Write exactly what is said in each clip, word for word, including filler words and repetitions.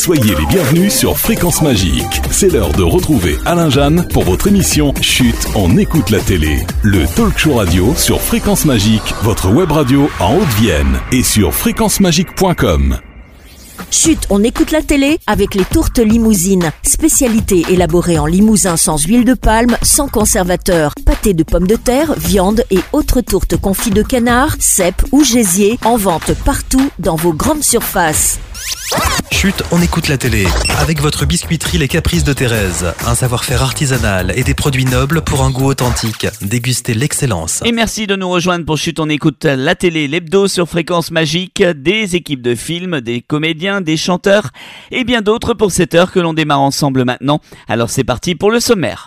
Soyez les bienvenus sur Fréquence Magique. C'est l'heure de retrouver Alain Jeanne pour votre émission Chut, on écoute la télé. Le talk show radio sur Fréquence Magique, votre web radio en Haute-Vienne et sur fréquence magique point com. Chut, on écoute la télé avec les tourtes limousines. Spécialité élaborée en limousin sans huile de palme, sans conservateur. Pâté de pommes de terre, viande et autres tourtes confites de canard, cèpes ou gésier. En vente partout dans vos grandes surfaces. Chut, on écoute la télé. Avec votre biscuiterie Les Caprices de Thérèse. Un savoir-faire artisanal et des produits nobles pour un goût authentique. Dégustez l'excellence. Et merci de nous rejoindre pour Chut, on écoute la télé, l'hebdo sur Fréquence Magique. Des équipes de films, des comédiens, des chanteurs et bien d'autres pour cette heure que l'on démarre ensemble maintenant. Alors c'est parti pour le sommaire.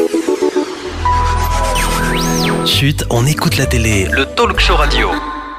Chut, on écoute la télé. Le talk show radio.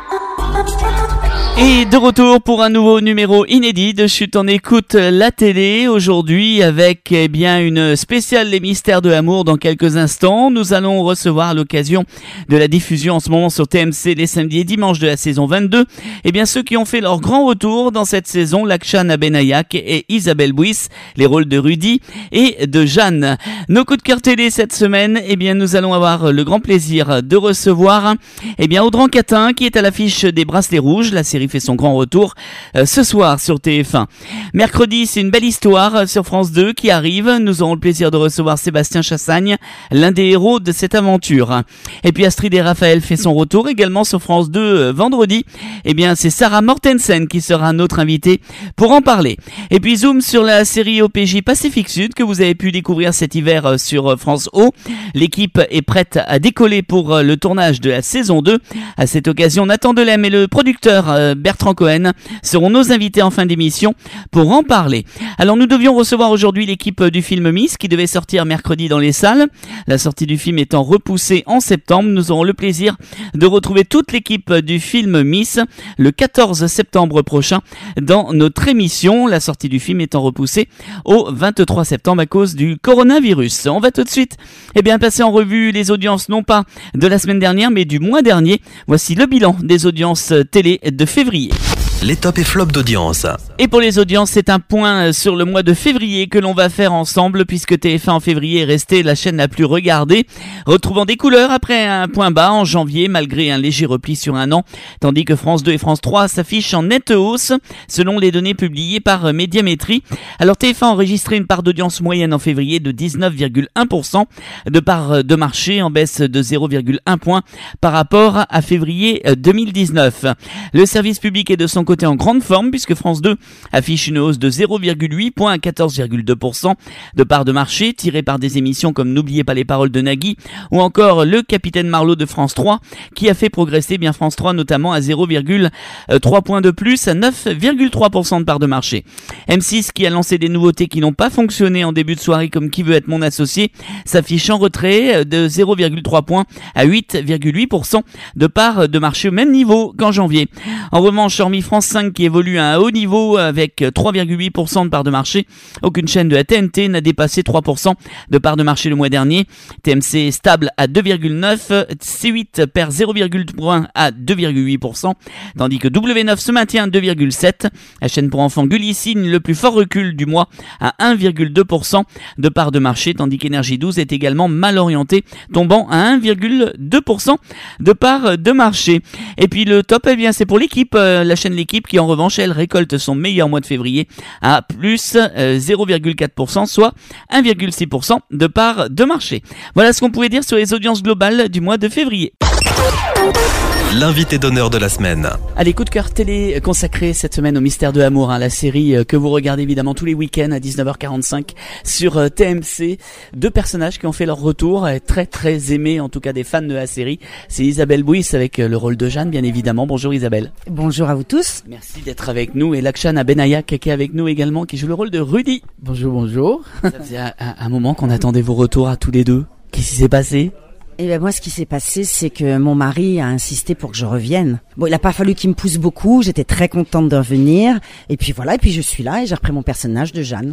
Et de retour pour un nouveau numéro inédit de Chut, on écoute la télé aujourd'hui avec eh bien une spéciale Les Mystères de l'amour dans quelques instants. Nous allons recevoir à l'occasion de la diffusion en ce moment sur T M C les samedis et dimanches de la saison vingt-deux. Eh bien ceux qui ont fait leur grand retour dans cette saison, Lakshan Abenayak et Isabelle Bouis, les rôles de Rudy et de Jeanne. Nos coups de cœur télé cette semaine, eh bien nous allons avoir le grand plaisir de recevoir eh bien Audran Catin qui est à l'affiche des Bracelets Rouges. La série fait son grand retour euh, ce soir sur T F un. Mercredi, c'est une belle histoire euh, sur France deux qui arrive. Nous aurons le plaisir de recevoir Sébastien Chassagne, l'un des héros de cette aventure. Et puis Astrid et Raphaël fait son retour également sur France deux euh, vendredi. Eh bien, c'est Sarah Mortensen qui sera notre invitée pour en parler. Et puis zoom sur la série O P J Pacifique Sud que vous avez pu découvrir cet hiver euh, sur France O. L'équipe est prête à décoller pour euh, le tournage de la saison deux. À cette occasion, Nathan Delem et le producteur euh, Bertrand Cohen seront nos invités en fin d'émission pour en parler. Alors nous devions recevoir aujourd'hui l'équipe du film Miss qui devait sortir mercredi dans les salles. La sortie du film étant repoussée en septembre, nous aurons le plaisir de retrouver toute l'équipe du film Miss le quatorze septembre prochain dans notre émission. La sortie du film étant repoussée au vingt-trois septembre à cause du coronavirus. On va tout de suite eh bien, passer en revue les audiences non pas de la semaine dernière mais du mois dernier. Voici le bilan des audiences télé de février. Les tops et flops d'audience. Et pour les audiences, c'est un point sur le mois de février que l'on va faire ensemble puisque T F un en février est resté la chaîne la plus regardée, retrouvant des couleurs après un point bas en janvier malgré un léger repli sur un an, tandis que France deux et France trois s'affichent en nette hausse selon les données publiées par Médiamétrie. Alors T F un a enregistré une part d'audience moyenne en février de dix-neuf virgule un pour cent, de part de marché en baisse de zéro virgule un point par rapport à février deux mille dix-neuf. Le service public est de son côté en grande forme puisque France deux affiche une hausse de zéro virgule huit points à quatorze virgule deux pour cent de part de marché tirée par des émissions comme N'oubliez pas les paroles de Nagui ou encore Le Capitaine Marlowe de France trois qui a fait progresser bien France trois notamment à zéro virgule trois points de plus à neuf virgule trois pour cent de part de marché. M six qui a lancé des nouveautés qui n'ont pas fonctionné en début de soirée comme Qui veut être mon associé s'affiche en retrait de zéro virgule trois points à huit virgule huit pour cent de part de marché au même niveau qu'en janvier. En revanche, hormis France cinq qui évolue à un haut niveau avec trois virgule huit pour cent de part de marché, aucune chaîne de la T N T n'a dépassé trois pour cent de part de marché le mois dernier. T M C est stable à deux virgule neuf, C huit perd zéro virgule un point à deux virgule huit pour cent, tandis que W neuf se maintient à deux virgule sept. La chaîne pour enfants Gulli signe le plus fort recul du mois à un virgule deux pour cent de part de marché, tandis qu'Énergie douze est également mal orienté, tombant à un virgule deux pour cent de part de marché. Et puis le top, eh bien, c'est pour l'équipe, euh, la chaîne L'équipe qui en revanche, elle récolte son meilleur mois de février à plus euh, zéro virgule quatre pour cent, soit un virgule six pour cent de part de marché. Voilà ce qu'on pouvait dire sur les audiences globales du mois de février. L'invité d'honneur de la semaine. Allez, coup de cœur télé consacré cette semaine au Mystère de l'amour, hein, la série que vous regardez évidemment tous les week-ends à dix-neuf heures quarante-cinq sur T M C. Deux personnages qui ont fait leur retour, très très aimés en tout cas des fans de la série. C'est Isabelle Bouis avec le rôle de Jeanne bien évidemment. Bonjour Isabelle. Bonjour à vous tous. Merci d'être avec nous et Lakshan Abenayak qui est avec nous également, qui joue le rôle de Rudy. Bonjour, bonjour. Ça faisait un, un moment qu'on attendait vos retours à tous les deux. Qu'est-ce qui s'est passé ? Eh ben moi, ce qui s'est passé, c'est que mon mari a insisté pour que je revienne. Bon, il a pas fallu qu'il me pousse beaucoup. J'étais très contente de revenir. Et puis voilà. Et puis je suis là et j'ai repris mon personnage de Jeanne.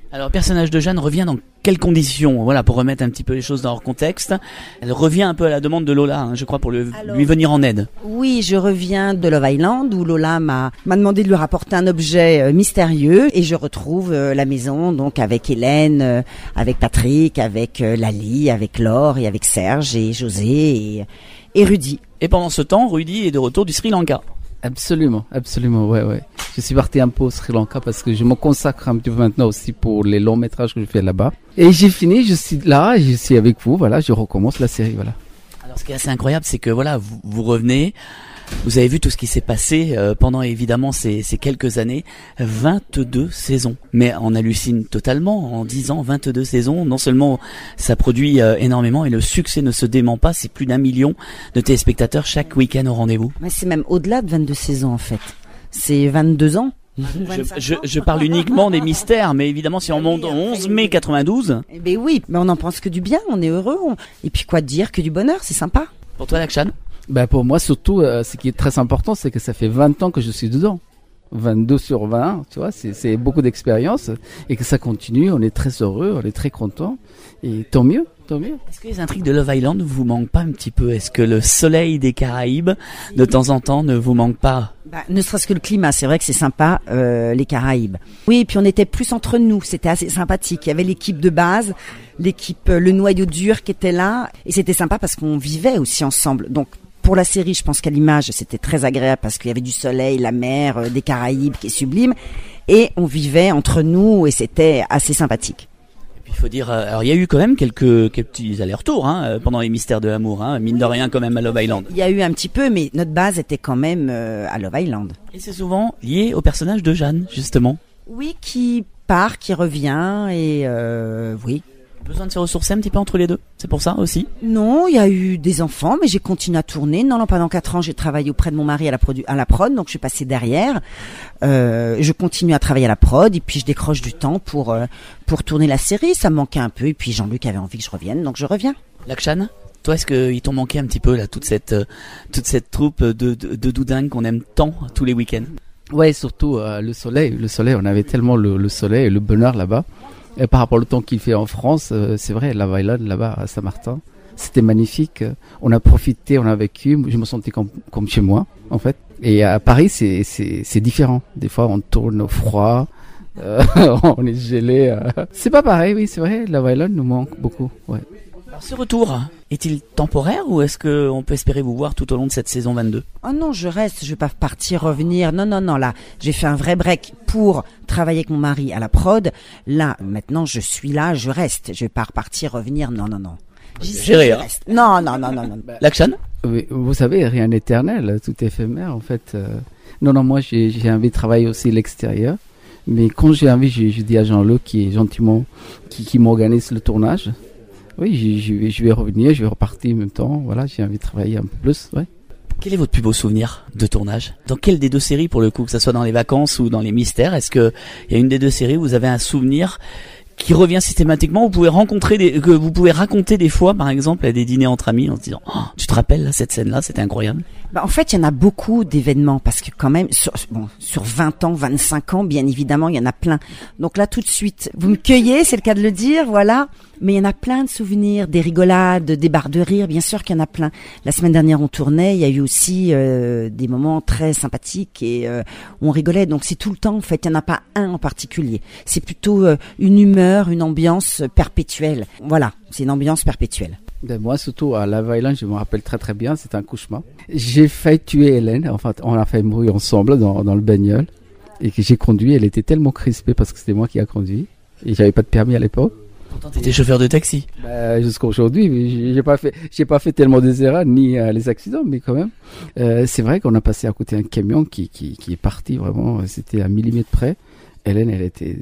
Alors, le personnage de Jeanne revient dans quelles conditions? Voilà, pour remettre un petit peu les choses dans leur contexte. Elle revient un peu à la demande de Lola, hein, je crois, pour le, Alors, lui venir en aide. Oui, je reviens de Love Island où Lola m'a m'a demandé de lui rapporter un objet euh, mystérieux et je retrouve euh, la maison donc avec Hélène, euh, avec Patrick, avec euh, Lali, avec Laure et avec Serge et José et, et Rudy. Et pendant ce temps, Rudy est de retour du Sri Lanka. Absolument, absolument, ouais, ouais. Je suis parti un peu au Sri Lanka parce que je me consacre un petit peu maintenant aussi pour les longs métrages que je fais là-bas. Et j'ai fini, je suis là, je suis avec vous, voilà, je recommence la série, voilà. Alors, ce qui est assez incroyable, c'est que voilà, vous, vous revenez, vous avez vu tout ce qui s'est passé euh, pendant évidemment ces, ces quelques années, vingt-deux saisons. Mais on hallucine totalement en dix ans, vingt-deux saisons. Non seulement ça produit euh, énormément et le succès ne se dément pas, c'est plus d'un million de téléspectateurs chaque week-end au rendez-vous. Mais c'est même au-delà de vingt-deux saisons en fait. C'est vingt-deux ans. Je, je, je parle uniquement des mystères, mais évidemment si on monte au onze mai quatre-vingt-douze. Eh ben oui, mais on n'en pense que du bien, on est heureux. On... Et puis quoi dire que du bonheur, c'est sympa. Pour toi, Lakshan? Ben pour moi surtout, euh, ce qui est très important, c'est que ça fait vingt ans que je suis dedans. vingt-deux sur vingt, tu vois, c'est, c'est beaucoup d'expérience et que ça continue. On est très heureux, on est très content et tant mieux, tant mieux. Est-ce que les intrigues de Love Island vous manquent pas un petit peu? Est-ce que le soleil des Caraïbes, de temps en temps, ne vous manque pas? Bah, ne serait-ce que le climat, c'est vrai que c'est sympa, euh, les Caraïbes. Oui, et puis on était plus entre nous, c'était assez sympathique. Il y avait l'équipe de base, l'équipe, euh, le noyau dur qui était là, et c'était sympa parce qu'on vivait aussi ensemble. Donc pour la série, je pense qu'à l'image, c'était très agréable parce qu'il y avait du soleil, la mer, euh, des Caraïbes qui est sublime, et on vivait entre nous et c'était assez sympathique. Il faut dire, euh, alors il y a eu quand même quelques, quelques petits allers-retours hein, pendant les mystères de l'amour, hein, mine de rien quand même à Love Island. Il y a eu un petit peu, mais notre base était quand même euh, à Love Island. Et c'est souvent lié au personnage de Jeanne, justement. Oui, qui part, qui revient, et euh, oui. Besoin de se ressourcer un petit peu entre les deux, c'est pour ça aussi? Non, il y a eu des enfants, mais j'ai continué à tourner. Non, non, pendant quatre ans, j'ai travaillé auprès de mon mari à la, produ- à la prod, donc je suis passée derrière. Euh, je continue à travailler à la prod, et puis je décroche du temps pour euh, pour tourner la série. Ça me manquait un peu, et puis Jean-Luc avait envie que je revienne, donc je reviens. Lakshan, toi, est-ce qu'il t'ont manqué un petit peu là toute cette euh, toute cette troupe de de, de doudingues qu'on aime tant tous les week-ends? Ouais, surtout euh, le soleil, le soleil. On avait tellement le, le soleil et le bonheur là-bas. Et par rapport au temps qu'il fait en France, euh, c'est vrai, Love Island là-bas à Saint-Martin, c'était magnifique. On a profité, on a vécu. Je me sentais comme, comme chez moi, en fait. Et à Paris, c'est, c'est, c'est différent. Des fois, on tourne au froid, euh, on est gelé. Euh. C'est pas pareil, oui, c'est vrai. Love Island nous manque beaucoup. Ouais. Alors, ce retour est-il temporaire ou est-ce qu'on peut espérer vous voir tout au long de cette saison vingt-deux? Oh non, je reste, je vais pas partir, revenir. Non, non, non, là, j'ai fait un vrai break pour travailler avec mon mari à la prod. Là, maintenant, je suis là, je reste. Je vais pas repartir, revenir. Non, non, non. J'y suis, Géré, je hein. reste. Non, non, non, non, non. Lakshan? Oui, vous savez, rien n'est éternel, tout est éphémère, en fait. Euh, non, non, moi, j'ai, j'ai envie de travailler aussi à l'extérieur. Mais quand j'ai envie, je, je dis à Jean-Luc, qui est gentiment, qui, qui m'organise le tournage. Oui, je, je, vais, je vais revenir, je vais repartir en même temps. Voilà, j'ai envie de travailler un peu plus, ouais. Quel est votre plus beau souvenir de tournage? Dans quelle des deux séries, pour le coup, que ça soit dans les vacances ou dans les mystères? Est-ce que il y a une des deux séries où vous avez un souvenir qui revient systématiquement? Vous pouvez rencontrer des, que vous pouvez raconter des fois, par exemple, à des dîners entre amis, en se disant, oh, tu te rappelles là, cette scène-là, c'était incroyable. Bah, en fait, il y en a beaucoup d'événements parce que quand même, sur, bon, sur vingt ans, vingt-cinq ans, bien évidemment, il y en a plein. Donc là, tout de suite, vous me cueillez, c'est le cas de le dire, voilà. Mais il y en a plein de souvenirs, des rigolades, des barres de rire, bien sûr qu'il y en a plein. La semaine dernière, on tournait, il y a eu aussi euh, des moments très sympathiques et euh, on rigolait. Donc c'est tout le temps, en fait, il n'y en a pas un en particulier. C'est plutôt euh, une humeur, une ambiance perpétuelle. Voilà, c'est une ambiance perpétuelle. Ben moi, surtout à Love Island, je me rappelle très très bien, c'est un cauchemar. J'ai failli tuer Hélène, en fait, on a fait mourir ensemble dans, dans le bagnole et que j'ai conduit. Elle était tellement crispée parce que c'était moi qui a conduit et j'avais pas de permis à l'époque. Pourtant, t'étais chauffeur de taxi. Bah, jusqu'à aujourd'hui, j'ai, j'ai pas fait, j'ai pas fait tellement des erreurs ni euh, les accidents, mais quand même, euh, c'est vrai qu'on a passé à côté d'un camion qui, qui, qui est parti vraiment, c'était à millimètre près. Hélène, elle était,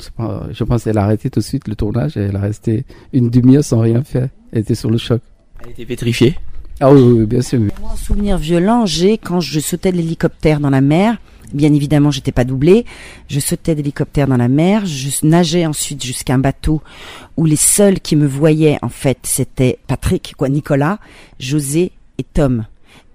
je pense qu'elle a arrêté tout de suite le tournage et elle a resté une demi-heure sans rien faire. Elle était sur le choc. Elle était pétrifiée? Ah oui, oui, bien sûr. Moi, un souvenir violent, j'ai quand je sautais de l'hélicoptère dans la mer. Bien évidemment, j'étais pas doublée. Je sautais d'hélicoptère dans la mer. Je nageais ensuite jusqu'à un bateau où les seuls qui me voyaient, en fait, c'était Patrick, quoi, Nicolas, José et Tom.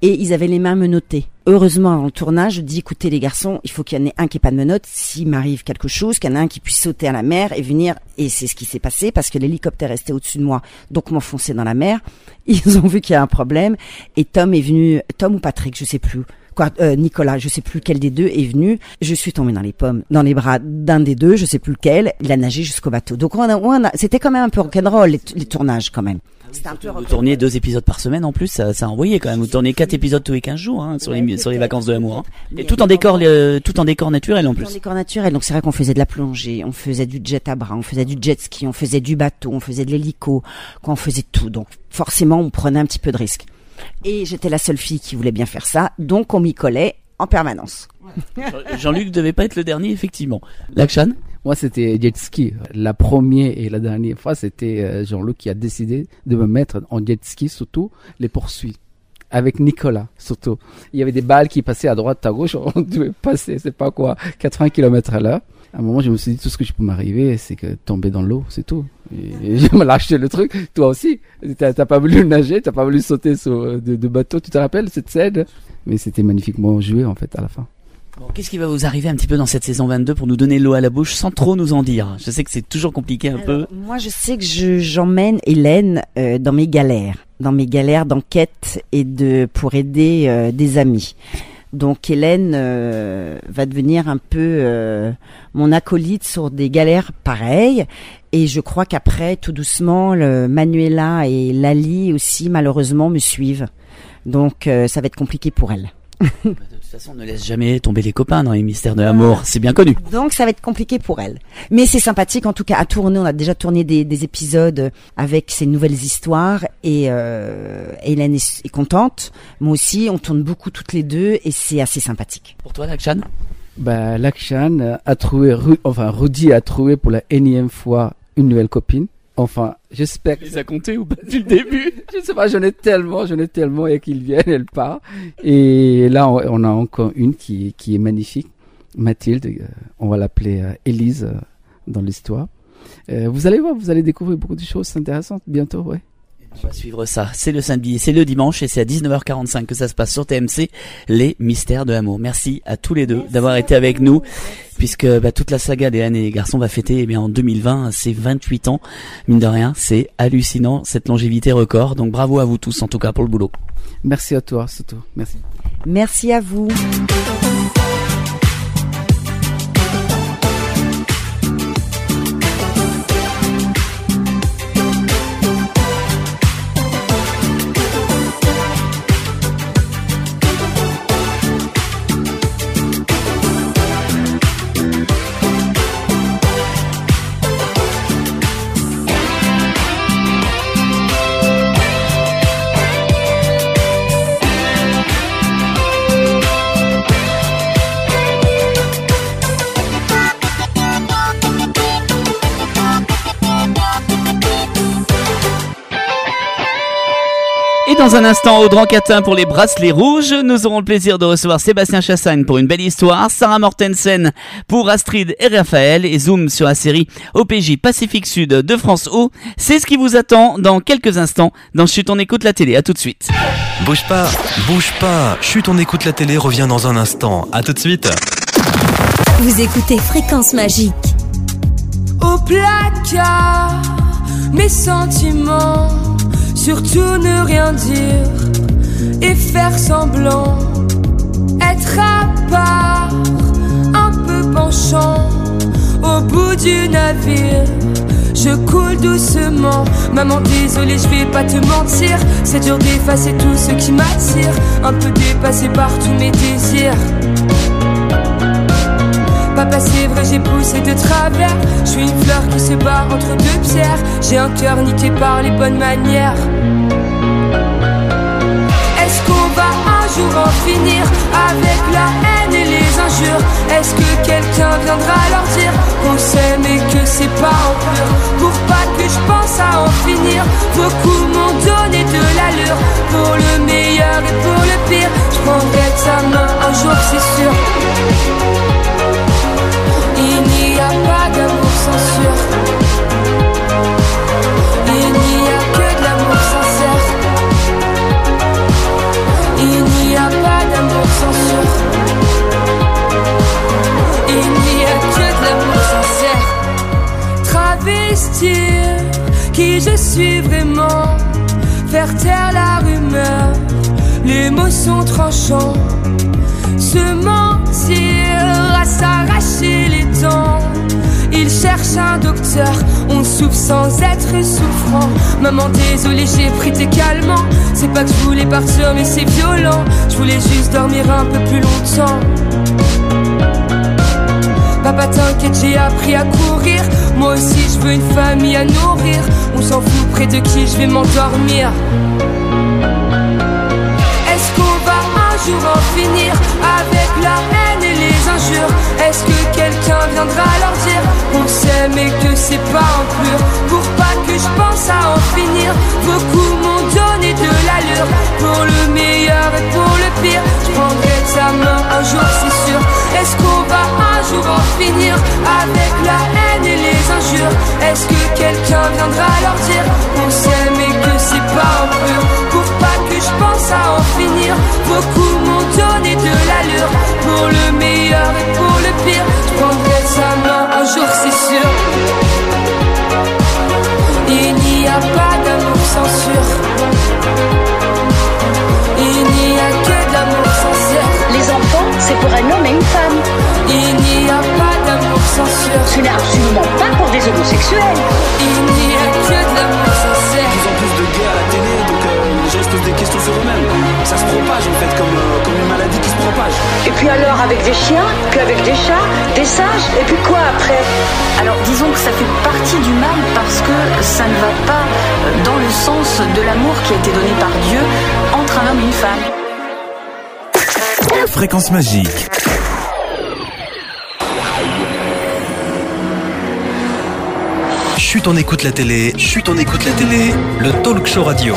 et ils avaient les mains menottées. Heureusement, en tournage, je dis, écoutez les garçons, il faut qu'il y en ait un qui ait pas de menottes. S'il m'arrive quelque chose, qu'il y en a un qui puisse sauter à la mer et venir. Et c'est ce qui s'est passé parce que l'hélicoptère restait au-dessus de moi, donc m'enfoncer dans la mer. Ils ont vu qu'il y a un problème et Tom est venu, Tom ou Patrick, je sais plus. Quoi, euh, Nicolas, je sais plus lequel des deux est venu. Je suis tombée dans les pommes, dans les bras d'un des deux, je sais plus lequel. Il a nagé jusqu'au bateau. Donc on a, on a, c'était quand même un peu rock'n'roll les, les tournages quand même. C'était un peu vous tourniez deux épisodes par semaine en plus, ça, ça a envoyé quand même. Vous tournez quatre épisodes tous les quinze jours hein, sur, ouais, les, sur les vacances de l'amour. Hein. Et tout en décor, euh, tout en décor naturel en plus. Tout en décor naturel. Donc c'est vrai qu'on faisait de la plongée, on faisait du jet à bras, on faisait du jet ski, on faisait du bateau, on faisait de l'hélico, on faisait tout. Donc forcément, on prenait un petit peu de risque. Et j'étais la seule fille qui voulait bien faire ça, donc on m'y collait en permanence. Jean-Luc devait pas être le dernier, effectivement. Lakshan ? Moi, c'était jet ski. La première et la dernière fois, c'était Jean-Luc qui a décidé de me mettre en jet ski, surtout les poursuites. Avec Nicolas, surtout. Il y avait des balles qui passaient à droite, à gauche. On devait passer, c'est pas quoi, quatre-vingts kilomètres à l'heure. À un moment, je me suis dit, tout ce que je peux m'arriver, c'est que tomber dans l'eau, c'est tout. Et, et je me lâché le truc. Toi aussi. T'as, t'as pas voulu nager, t'as pas voulu sauter sur de, de bateau. Tu te rappelles cette scène? Mais c'était magnifiquement joué, en fait, à la fin. Bon, qu'est-ce qui va vous arriver un petit peu dans cette saison vingt-deux pour nous donner l'eau à la bouche sans trop nous en dire? Je sais que c'est toujours compliqué un Alors, peu. Moi, je sais que je, j'emmène Hélène euh, dans mes galères, dans mes galères d'enquête et de pour aider euh, des amis. Donc Hélène euh, va devenir un peu euh, mon acolyte sur des galères pareilles. Et je crois qu'après, tout doucement, le Manuela et Lali aussi, malheureusement, me suivent. Donc euh, ça va être compliqué pour elle. De toute façon, on ne laisse jamais tomber les copains dans les mystères de l'amour, c'est bien connu. Donc ça va être compliqué pour elle. Mais c'est sympathique en tout cas à tourner, on a déjà tourné des, des épisodes avec ces nouvelles histoires et euh, Hélène est, est contente. Moi aussi, on tourne beaucoup toutes les deux et c'est assez sympathique. Pour toi, Lakshan? Bah, Lakshan a trouvé, enfin Rudy a trouvé pour la énième fois une nouvelle copine. Enfin, j'espère que... Tu les as comptés ou pas depuis le début? Je sais pas, j'en ai tellement, j'en ai tellement, et qu'ils viennent, elle part. Et là, on, on a encore une qui, qui est magnifique. Mathilde, euh, on va l'appeler euh, Élise euh, dans l'histoire. Euh, vous allez voir, vous allez découvrir beaucoup de choses intéressantes bientôt, ouais. On va suivre ça. C'est le samedi, c'est le dimanche et c'est à dix-neuf heures quarante-cinq que ça se passe sur T M C, les mystères de l'amour. Merci à tous les deux d'avoir été avec nous, puisque bah, toute la saga des Anne et les garçons va fêter eh bien en deux mille vingt ses vingt-huit ans. Mine de rien, c'est hallucinant cette longévité record. Donc bravo à vous tous en tout cas pour le boulot. Merci à toi surtout. Merci. Merci à vous. Dans un instant, Audran Catin pour les bracelets rouges. Nous aurons le plaisir de recevoir Sébastien Chassagne pour une belle histoire, Sarah Mortensen pour Astrid et Raphaël et Zoom sur la série O P J Pacifique Sud de France O. C'est ce qui vous attend dans quelques instants dans Chut, on écoute la télé. À tout de suite. Bouge pas, bouge pas. Chut, on écoute la télé revient dans un instant. À tout de suite. Vous écoutez Fréquence Magique. Au placard, mes sentiments. Surtout ne rien dire et faire semblant, être à part, un peu penchant, au bout du navire, je coule doucement. Maman désolée, je vais pas te mentir, c'est dur d'effacer tout ce qui m'attire, un peu dépassé par tous mes désirs. Papa c'est vrai j'ai poussé de travers, je suis une fleur qui se bat entre deux pierres, j'ai un cœur niqué par les bonnes manières. Est-ce qu'on va un jour en finir avec la haine et les injures? Est-ce que quelqu'un viendra leur dire qu'on s'aime et que c'est pas en pleurs? Pour pas que je pense à en finir, beaucoup m'ont donné de l'allure. Pour le meilleur et pour le pire, je prendrai ta main un jour c'est sûr. Il n'y a pas d'amour censure. Il n'y a que de l'amour sincère. Il n'y qui je suis vraiment. Faire taire la rumeur, les mots sont tranchants. Se mentir à s'arracher les dents. Il cherche un docteur, on souffre sans être souffrant. Maman désolée j'ai pris tes calmants. C'est pas que je voulais partir mais c'est violent. Je voulais juste dormir un peu plus longtemps. Papa t'inquiète j'ai appris à courir. Moi aussi je veux une famille à nourrir. On s'en fout près de qui je vais m'endormir. Est-ce qu'on va un jour en finir avec la haine et les injures? Est-ce que quelqu'un viendra leur dire qu'on s'aime et que c'est pas un pur? Pour pas que je pense à en finir, beaucoup m'ont donné de l'allure. Pour le meilleur et pour le pire, je prendrai ta main un jour c'est sûr. Est-ce qu'on va un jour en finir avec la haine et les injures? Est-ce que quelqu'un viendra leur dire qu'on s'aime et que c'est pas un pur? Pour pas que je pense à en finir, beaucoup m'ont donné de l'allure. Pour le meilleur et pour le pire, je prendrai sa main un jour c'est sûr. Il n'y a pas d'amour sans sûr. Il n'y a que de l'amour sincère. Les enfants, c'est pour un homme et une femme. Il n'y a pas d'amour sans sûr. Ce n'est absolument pas pour des homosexuels. Il n'y a que de l'amour sincère. De plus en plus de gays à la télé, donc euh, les gens se posent des questions sur eux-mêmes. Ça se propage en fait, comme, euh, comme une maladie qui se propage. Et puis alors avec des chiens, puis avec des chats, des singes, et puis quoi après? Alors disons que ça fait partie du mal parce que ça ne va pas dans le sens de l'amour qui a été donné par Dieu entre un homme et une femme. Fréquence magique. Chut, on écoute la télé. Chut, on écoute la télé. Le talk show radio.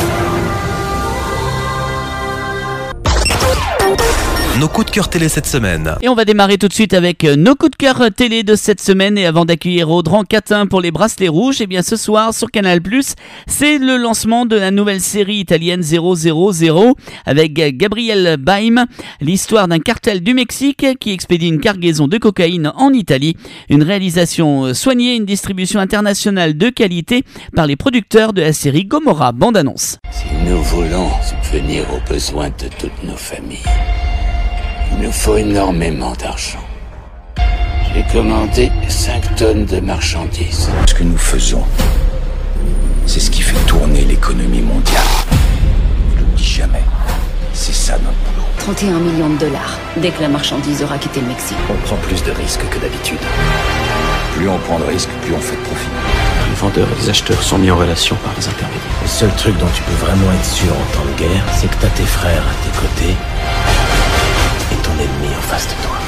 Nos coups de cœur télé cette semaine. Et on va démarrer tout de suite avec nos coups de cœur télé de cette semaine. Et avant d'accueillir Audran Catin pour les bracelets rouges, et bien ce soir sur Canal plus, c'est le lancement de la nouvelle série italienne zéro zéro zéro avec Gabriel Byrne. L'histoire d'un cartel du Mexique qui expédie une cargaison de cocaïne en Italie. Une réalisation soignée, une distribution internationale de qualité par les producteurs de la série Gomorrah. Bande annonce. Si nous voulons subvenir aux besoins de toutes nos familles, il nous faut énormément d'argent. J'ai commandé cinq tonnes de marchandises. Ce que nous faisons, c'est ce qui fait tourner l'économie mondiale. Je le dis jamais, c'est ça notre boulot. trente et un millions de dollars, dès que la marchandise aura quitté le Mexique. On prend plus de risques que d'habitude. Plus on prend de risques, plus on fait de profit. Les vendeurs et les acheteurs sont mis en relation par les intermédiaires. Le seul truc dont tu peux vraiment être sûr en temps de guerre, c'est que t'as tes frères à tes côtés et ton ennemi en face de toi.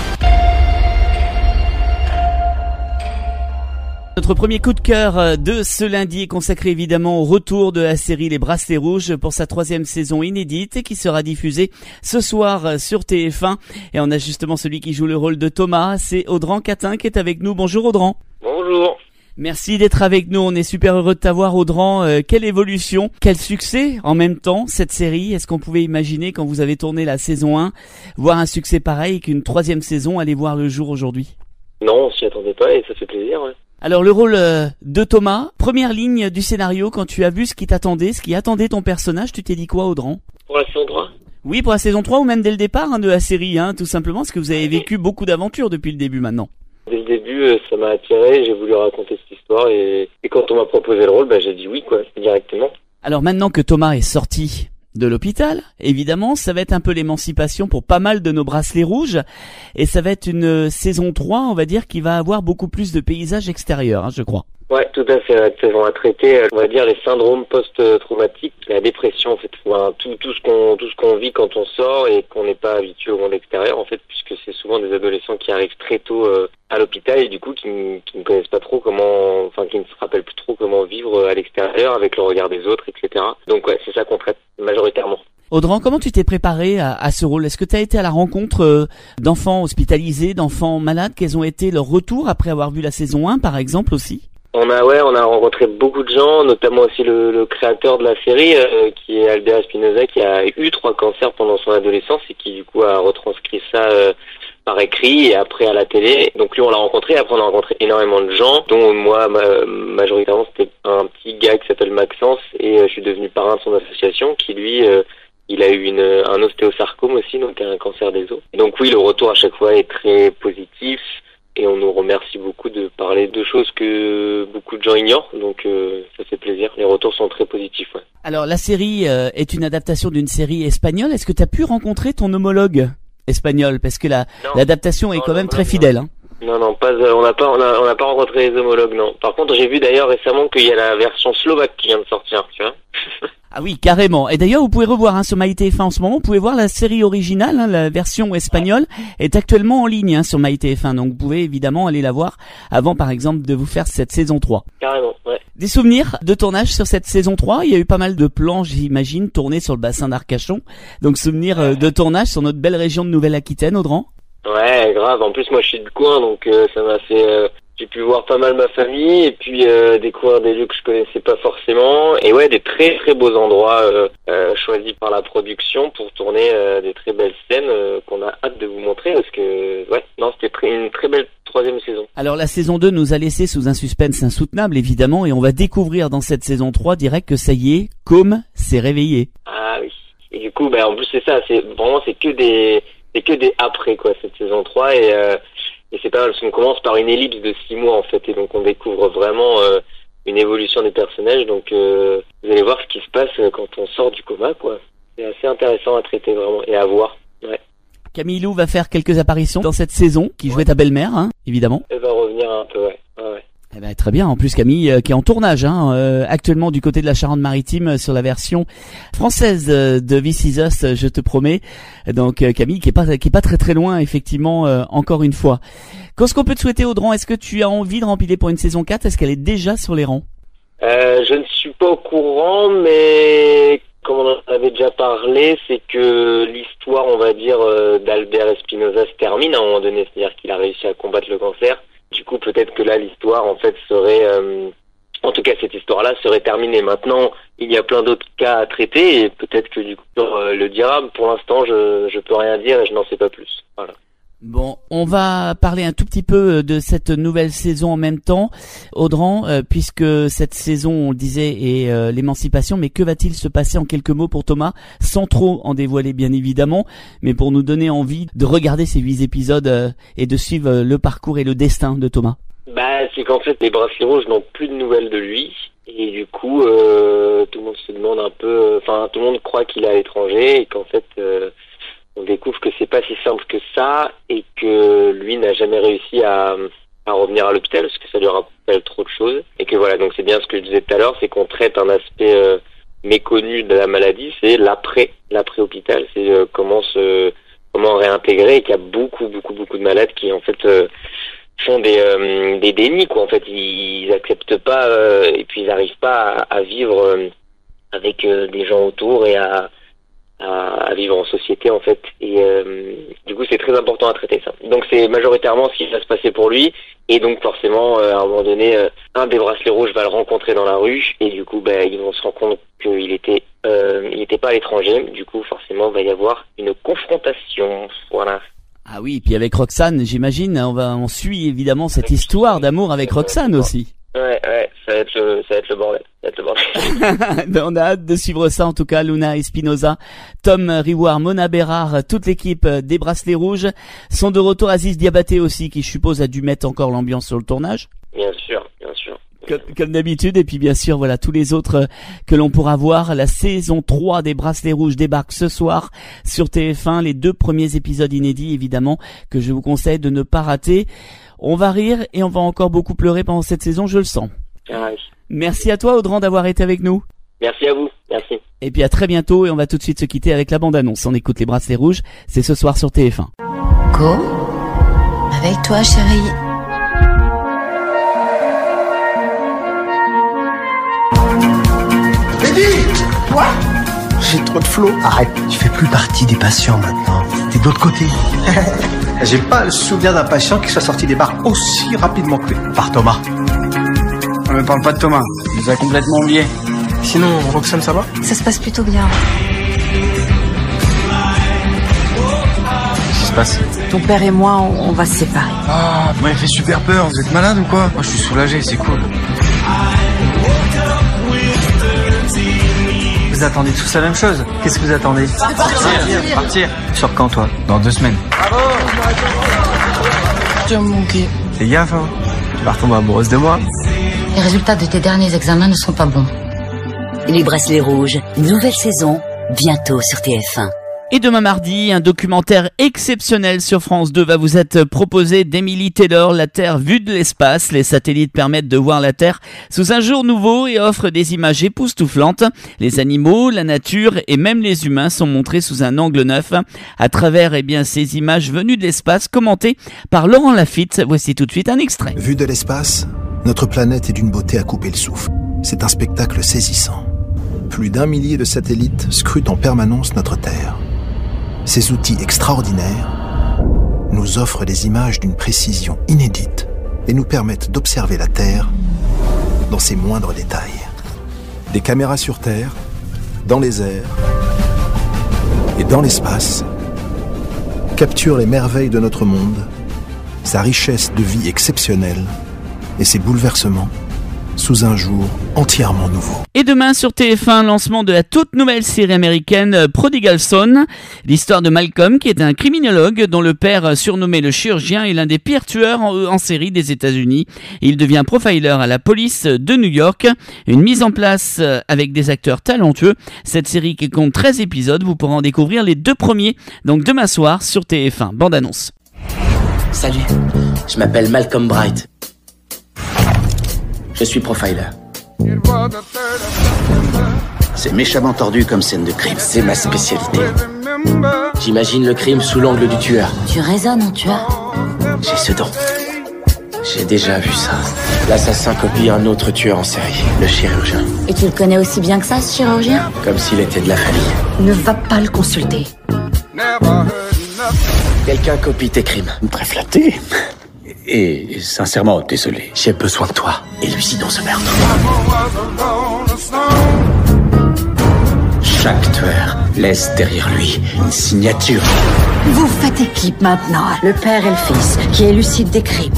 Notre premier coup de cœur de ce lundi est consacré évidemment au retour de la série Les Bracelets Rouges pour sa troisième saison inédite qui sera diffusée ce soir sur T F un. Et on a justement celui qui joue le rôle de Thomas, c'est Audran Catin qui est avec nous. Bonjour Audran. Bonjour. Merci d'être avec nous, on est super heureux de t'avoir Audran. Euh, quelle évolution, quel succès en même temps cette série. Est-ce qu'on pouvait imaginer quand vous avez tourné la saison un, voir un succès pareil, qu'une troisième saison allait voir le jour aujourd'hui? Non, on s'y attendait pas et ça fait plaisir, ouais. Alors le rôle euh, de Thomas, première ligne du scénario, quand tu as vu ce qui t'attendait, ce qui attendait ton personnage, tu t'es dit quoi Audran? Pour la saison trois? Oui, pour la saison trois ou même dès le départ hein, de la série, hein, tout simplement, parce que vous avez vécu beaucoup d'aventures depuis le début maintenant. Dès le début, ça m'a attiré, j'ai voulu raconter cette histoire et, et quand on m'a proposé le rôle, bah, j'ai dit oui, quoi, directement. Alors maintenant que Thomas est sorti de l'hôpital, évidemment, ça va être un peu l'émancipation pour pas mal de nos bracelets rouges et ça va être une saison trois, on va dire, qui va avoir beaucoup plus de paysages extérieurs, hein, je crois. Ouais, tout à fait. On va traiter, on va dire, les syndromes post-traumatiques, la dépression, en fait, enfin, tout, tout ce qu'on, tout ce qu'on vit quand on sort et qu'on n'est pas habitué au monde extérieur, en fait, puisque c'est souvent des adolescents qui arrivent très tôt euh, à l'hôpital et du coup qui, qui ne connaissent pas trop comment, enfin, qui ne se rappellent plus trop comment vivre à l'extérieur avec le regard des autres, et cetera. Donc ouais, c'est ça qu'on traite majoritairement. Audran, comment tu t'es préparé à, à ce rôle? Est-ce que tu as été à la rencontre euh, d'enfants hospitalisés, d'enfants malades? Quels ont été leurs retours après avoir vu la saison un, par exemple, aussi? On a ouais, on a rencontré beaucoup de gens, notamment aussi le, le créateur de la série, euh, qui est Albert Espinosa, qui a eu trois cancers pendant son adolescence et qui du coup a retranscrit ça euh, par écrit et après à la télé. Donc lui on l'a rencontré, après on a rencontré énormément de gens, dont moi ma, majoritairement c'était un petit gars qui s'appelle Maxence et euh, je suis devenu parrain de son association qui lui euh, il a eu une, un ostéosarcome aussi, donc un cancer des os. Et donc oui, le retour à chaque fois est très positif et on nous remercie beaucoup de parler de choses que beaucoup de gens ignorent, donc euh, ça fait plaisir. Les retours sont très positifs. Ouais. Alors la série euh, est une adaptation d'une série espagnole. Est-ce que tu as pu rencontrer ton homologue espagnol, parce que la non. l'adaptation est non, quand même non, très non, fidèle. Hein. Non, non, pas. On n'a pas, on a, on n'a pas rencontré les homologues, non. Par contre, j'ai vu d'ailleurs récemment qu'il y a la version slovaque qui vient de sortir, tu vois. Ah oui, carrément. Et d'ailleurs, vous pouvez revoir hein, sur MyTF un en ce moment. Vous pouvez voir la série originale, hein, la version espagnole est actuellement en ligne hein, sur MyTF un. Donc, vous pouvez évidemment aller la voir avant, par exemple, de vous faire cette saison trois. Carrément, ouais. Des souvenirs de tournage sur cette saison trois. Il y a eu pas mal de plans, j'imagine, tournés sur le bassin d'Arcachon. Donc, souvenirs euh, de tournage sur notre belle région de Nouvelle-Aquitaine, Audran. Ouais, grave. En plus, moi, je suis du coin, donc euh, ça m'a fait... Euh... J'ai pu voir pas mal ma famille et puis euh, découvrir des lieux que je connaissais pas forcément et ouais des très très beaux endroits euh, euh, choisis par la production pour tourner euh, des très belles scènes euh, qu'on a hâte de vous montrer parce que ouais non c'était très, une très belle troisième saison. Alors la saison deux nous a laissé sous un suspense insoutenable évidemment et on va découvrir dans cette saison trois direct que ça y est, Com s'est réveillé. Ah oui et du coup bah en plus c'est ça c'est vraiment c'est que des c'est que des après quoi cette saison trois et euh, Et c'est pas mal parce qu'on commence par une ellipse de six mois en fait et donc on découvre vraiment euh, une évolution des personnages donc euh, vous allez voir ce qui se passe quand on sort du coma quoi. C'est assez intéressant à traiter vraiment et à voir. Ouais. Camille Lou va faire quelques apparitions dans cette saison qui jouait ta belle-mère hein, évidemment. Elle va revenir un peu ouais. ouais, ouais. Eh ben, très bien. En plus, Camille, euh, qui est en tournage hein, euh, actuellement du côté de la Charente-Maritime euh, sur la version française euh, de This Is Us, euh, je te promets. Donc, euh, Camille, qui est pas qui est pas très très loin, effectivement, euh, encore une fois. Qu'est-ce qu'on peut te souhaiter, Audran? Est-ce que tu as envie de rempiler pour une saison quatre? Est-ce qu'elle est déjà sur les rangs? euh, Je ne suis pas au courant, mais comme on en avait déjà parlé, c'est que l'histoire, on va dire, euh, d'Albert Espinosa se termine à un moment donné, c'est-à-dire qu'il a réussi à combattre le cancer. Du coup, peut-être que là, l'histoire, en fait, serait... Euh, en tout cas, cette histoire-là serait terminée. Maintenant, il y a plein d'autres cas à traiter et peut-être que du coup, euh, le dira. Pour l'instant, je je peux rien dire et je n'en sais pas plus. Voilà. Bon, on va parler un tout petit peu de cette nouvelle saison en même temps, Audran, euh, puisque cette saison, on le disait, est euh, l'émancipation, mais que va-t-il se passer en quelques mots pour Thomas, sans trop en dévoiler bien évidemment, mais pour nous donner envie de regarder ces huit épisodes euh, et de suivre euh, le parcours et le destin de Thomas? Bah, c'est qu'en fait, les Bracelets Rouges n'ont plus de nouvelles de lui, et du coup, euh, tout le monde se demande un peu, enfin, euh, tout le monde croit qu'il est à l'étranger, et qu'en fait... Euh, on découvre que c'est pas si simple que ça et que lui n'a jamais réussi à, à revenir à l'hôpital parce que ça lui rappelle trop de choses et que voilà donc c'est bien ce que je disais tout à l'heure, c'est qu'on traite un aspect euh, méconnu de la maladie, c'est l'après l'après hôpital, c'est euh, comment se comment réintégrer et qu'il y a beaucoup beaucoup beaucoup de malades qui en fait euh, font des euh, des dénis quoi, en fait ils, ils acceptent pas euh, et puis ils n'arrivent pas à, à vivre euh, avec euh, des gens autour et à À, à vivre en société en fait et euh, du coup c'est très important à traiter ça donc c'est majoritairement ce qui va se passer pour lui et donc forcément euh, à un moment donné euh, un des Bracelets Rouges va le rencontrer dans la rue et du coup bah, ils vont se rendre compte qu'il était euh, il était pas à l'étranger, du coup forcément il va y avoir une confrontation. Voilà. Ah oui, puis avec Roxane j'imagine on va on suit évidemment cette histoire d'amour avec Roxane aussi. Ouais, ouais, ça va être le, ça va être le bordel. Ça va être le bordel. On a hâte de suivre ça, en tout cas. Luna Espinosa, Tom Riouard, Mona Bérard, toute l'équipe des Bracelets Rouges sont de retour. Aziz Diabaté aussi, qui je suppose a dû mettre encore l'ambiance sur le tournage. Bien sûr, bien sûr. Comme, comme d'habitude. Et puis bien sûr, voilà, tous les autres que l'on pourra voir. La saison trois des Bracelets Rouges débarque ce soir sur T F un. Les deux premiers épisodes inédits, évidemment, que je vous conseille de ne pas rater. On va rire et on va encore beaucoup pleurer pendant cette saison, je le sens. Ah oui. Merci à toi, Audran, d'avoir été avec nous. Merci à vous, merci. Et puis à très bientôt et on va tout de suite se quitter avec la bande-annonce. On écoute les Bracelets Rouges, c'est ce soir sur T F un. Go, avec toi chérie. Eddie, quoi? J'ai trop de flow. Arrête, tu fais plus partie des patients maintenant. T'es de l'autre côté. J'ai pas le souvenir d'un patient qui soit sorti des bars aussi rapidement que lui. Par Thomas. On ne parle pas de Thomas. Il nous a complètement oublié. Sinon, Roxane, ça va? Ça se passe plutôt bien. passe? Ton père et moi, on, on va se séparer. Ah, vous m'avez fait super peur, vous êtes malade ou quoi? Moi je suis soulagé, c'est cool. Vous attendez tous la même chose? Qu'est-ce que vous attendez? Partir, partir. Sur quand toi? Dans deux semaines. Bravo. Tu vas me manquer. Fais gaffe, hein. Tu vas retomber amoureuse de moi. Les résultats de tes derniers examens ne sont pas bons. Les bracelets rouges, nouvelle saison, bientôt sur T F un. Et demain mardi, un documentaire exceptionnel sur France deux va vous être proposé d'Emily Taylor, La Terre vue de l'espace. Les satellites permettent de voir la Terre sous un jour nouveau et offrent des images époustouflantes. Les animaux, la nature et même les humains sont montrés sous un angle neuf à travers eh bien, ces images venues de l'espace commentées par Laurent Lafitte. Voici tout de suite un extrait. Vue de l'espace, notre planète est d'une beauté à couper le souffle. C'est un spectacle saisissant. Plus d'un millier de satellites scrutent en permanence notre Terre. Ces outils extraordinaires nous offrent des images d'une précision inédite et nous permettent d'observer la Terre dans ses moindres détails. Des caméras sur Terre, dans les airs et dans l'espace capturent les merveilles de notre monde, sa richesse de vie exceptionnelle et ses bouleversements sous un jour entièrement nouveau. Et demain sur T F un, lancement de la toute nouvelle série américaine Prodigal Son, l'histoire de Malcolm qui est un criminologue dont le père surnommé le chirurgien est l'un des pires tueurs en, en série des États-Unis. Il devient profiler à la police de New York, une mise en place avec des acteurs talentueux. Cette série qui compte treize épisodes, vous pourrez en découvrir les deux premiers donc demain soir sur T F un. Bande annonce. Salut, je m'appelle Malcolm Bright. Je suis profiler. C'est méchamment tordu comme scène de crime, c'est ma spécialité. J'imagine le crime sous l'angle du tueur. Tu raisonnes en tueur. J'ai ce don. J'ai déjà vu ça. L'assassin copie un autre tueur en série, le chirurgien. Et tu le connais aussi bien que ça, ce chirurgien? Comme s'il était de la famille. Ne va pas le consulter. Quelqu'un copie tes crimes. Très flatté. Et sincèrement, désolé. J'ai besoin de toi. Élucidons ce meurtre. Chaque tueur laisse derrière lui une signature. Vous faites équipe maintenant, le père et le fils, qui élucident des crimes.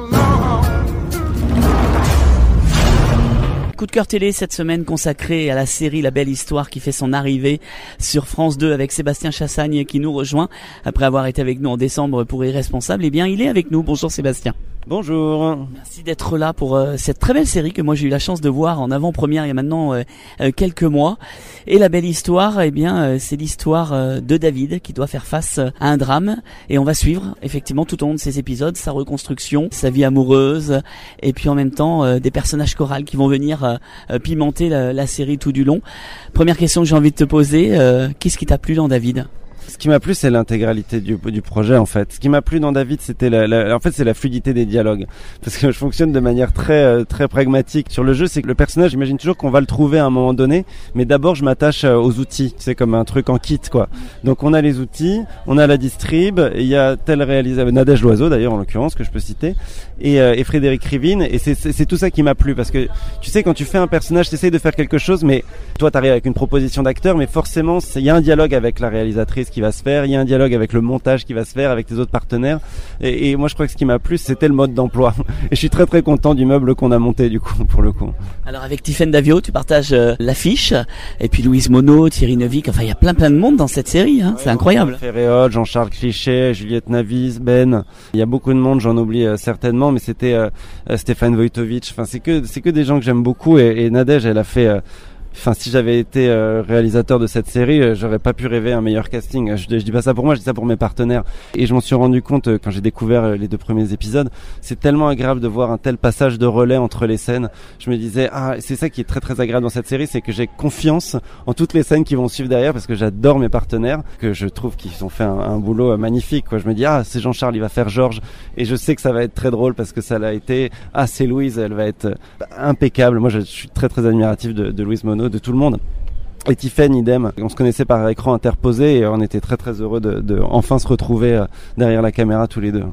Coup de cœur télé cette semaine consacré à la série La Belle Histoire qui fait son arrivée sur France deux avec Sébastien Chassagne qui nous rejoint après avoir été avec nous en décembre pour Irresponsable. Eh bien, il est avec nous. Bonjour Sébastien. Bonjour. Merci d'être là pour euh, cette très belle série que moi j'ai eu la chance de voir en avant-première il y a maintenant euh, euh, quelques mois. Et La Belle Histoire, eh bien, euh, c'est l'histoire euh, de David qui doit faire face à un drame. Et on va suivre effectivement tout au long de ces épisodes sa reconstruction, sa vie amoureuse, et puis en même temps euh, des personnages chorales qui vont venir euh, euh, pimenter la, la série tout du long. Première question que j'ai envie de te poser, euh, qu'est-ce qui t'a plu dans David ? Ce qui m'a plu, c'est l'intégralité du, du projet, en fait. Ce qui m'a plu dans David, c'était la, la, en fait, c'est la fluidité des dialogues. Parce que je fonctionne de manière très, euh, très pragmatique. Sur le jeu, c'est que le personnage, j'imagine toujours qu'on va le trouver à un moment donné. Mais d'abord, je m'attache euh, aux outils. C'est comme un truc en kit, quoi. Donc, on a les outils, on a la distrib, il y a tel réalisateur, Nadège Loiseau, d'ailleurs, en l'occurrence, que je peux citer, et, euh, et Frédéric Rivine. Et c'est, c'est, c'est tout ça qui m'a plu. Parce que, tu sais, quand tu fais un personnage, tu essayes de faire quelque chose, mais toi, t'arrives avec une proposition d'acteur, mais forcément, il y a un dialogue avec la réalisatrice qui va se faire, il y a un dialogue avec le montage qui va se faire avec tes autres partenaires et, et moi je crois que ce qui m'a plu c'était le mode d'emploi et je suis très très content du meuble qu'on a monté du coup pour le coup. Alors avec Tiffaine Davio tu partages euh, l'affiche et puis Louise Monod, Thierry Neuvik, enfin il y a plein plein de monde dans cette série hein. Ouais, c'est incroyable. Ferréol, Jean-Charles Cliché, Juliette Navis, Ben, il y a beaucoup de monde, j'en oublie euh, certainement mais c'était euh, euh, Stéphane Wojtowicz, enfin c'est que c'est que des gens que j'aime beaucoup et, et Nadège elle a fait euh, Enfin, si j'avais été euh, réalisateur de cette série, euh, j'aurais pas pu rêver un meilleur casting. Je, je dis pas ça pour moi, je dis ça pour mes partenaires. Et je m'en suis rendu compte euh, quand j'ai découvert euh, les deux premiers épisodes. C'est tellement agréable de voir un tel passage de relais entre les scènes. Je me disais, ah, c'est ça qui est très très agréable dans cette série, c'est que j'ai confiance en toutes les scènes qui vont suivre derrière parce que j'adore mes partenaires, que je trouve qu'ils ont fait un, un boulot euh, magnifique. Quoi. Je me dis, ah, c'est Jean-Charles, il va faire Georges. Et je sais que ça va être très drôle parce que ça l'a été. Ah, c'est Louise, elle va être euh, impeccable. Moi, je, je suis très très admiratif de, de Louise Monod, de tout le monde. Et Tiffaine, idem. On se connaissait par écran interposé et on était très très heureux de, de enfin se retrouver derrière la caméra tous les deux.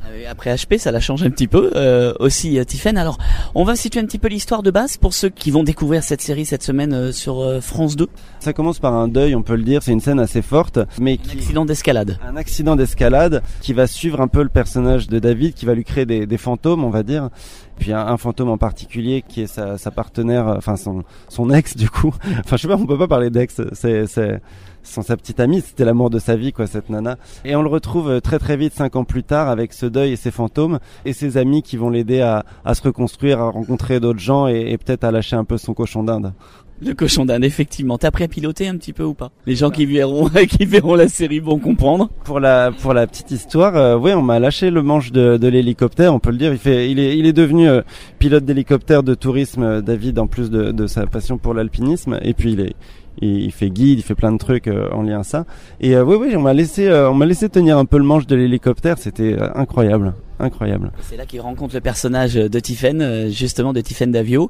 Après H P, ça la change un petit peu euh, aussi, euh, Tiphaine. Alors, on va situer un petit peu l'histoire de base pour ceux qui vont découvrir cette série cette semaine euh, sur euh, France deux. Ça commence par un deuil, on peut le dire, c'est une scène assez forte, mais qui... Un accident d'escalade. Un accident d'escalade qui va suivre un peu le personnage de David, qui va lui créer des, des fantômes, on va dire. Puis un, un fantôme en particulier qui est sa, sa partenaire, enfin son, son ex du coup. Enfin, je sais pas, on peut pas parler d'ex, c'est... c'est... sans sa petite amie, c'était l'amour de sa vie, quoi, cette nana. Et on le retrouve très très vite, cinq ans plus tard, avec ce deuil et ses fantômes, et ses amis qui vont l'aider à, à se reconstruire, à rencontrer d'autres gens, et, et peut-être à lâcher un peu son cochon d'Inde. Le cochon d'Inde, effectivement. T'es prêt à piloter un petit peu ou pas? Les gens qui verront, qui verront la série vont comprendre. Pour la, pour la petite histoire, euh, oui, on m'a lâché le manche de, de l'hélicoptère, on peut le dire. Il fait, il est, il est devenu euh, pilote d'hélicoptère de tourisme, euh, David, en plus de, de sa passion pour l'alpinisme. Et puis il est, il fait guide, il fait plein de trucs euh, en lien à ça. Et euh, oui, oui, on m'a laissé, euh, on m'a laissé tenir un peu le manche de l'hélicoptère. C'était euh, incroyable, incroyable. C'est là qu'il rencontre le personnage de Tiphaine, euh, justement de Tiphaine Davio.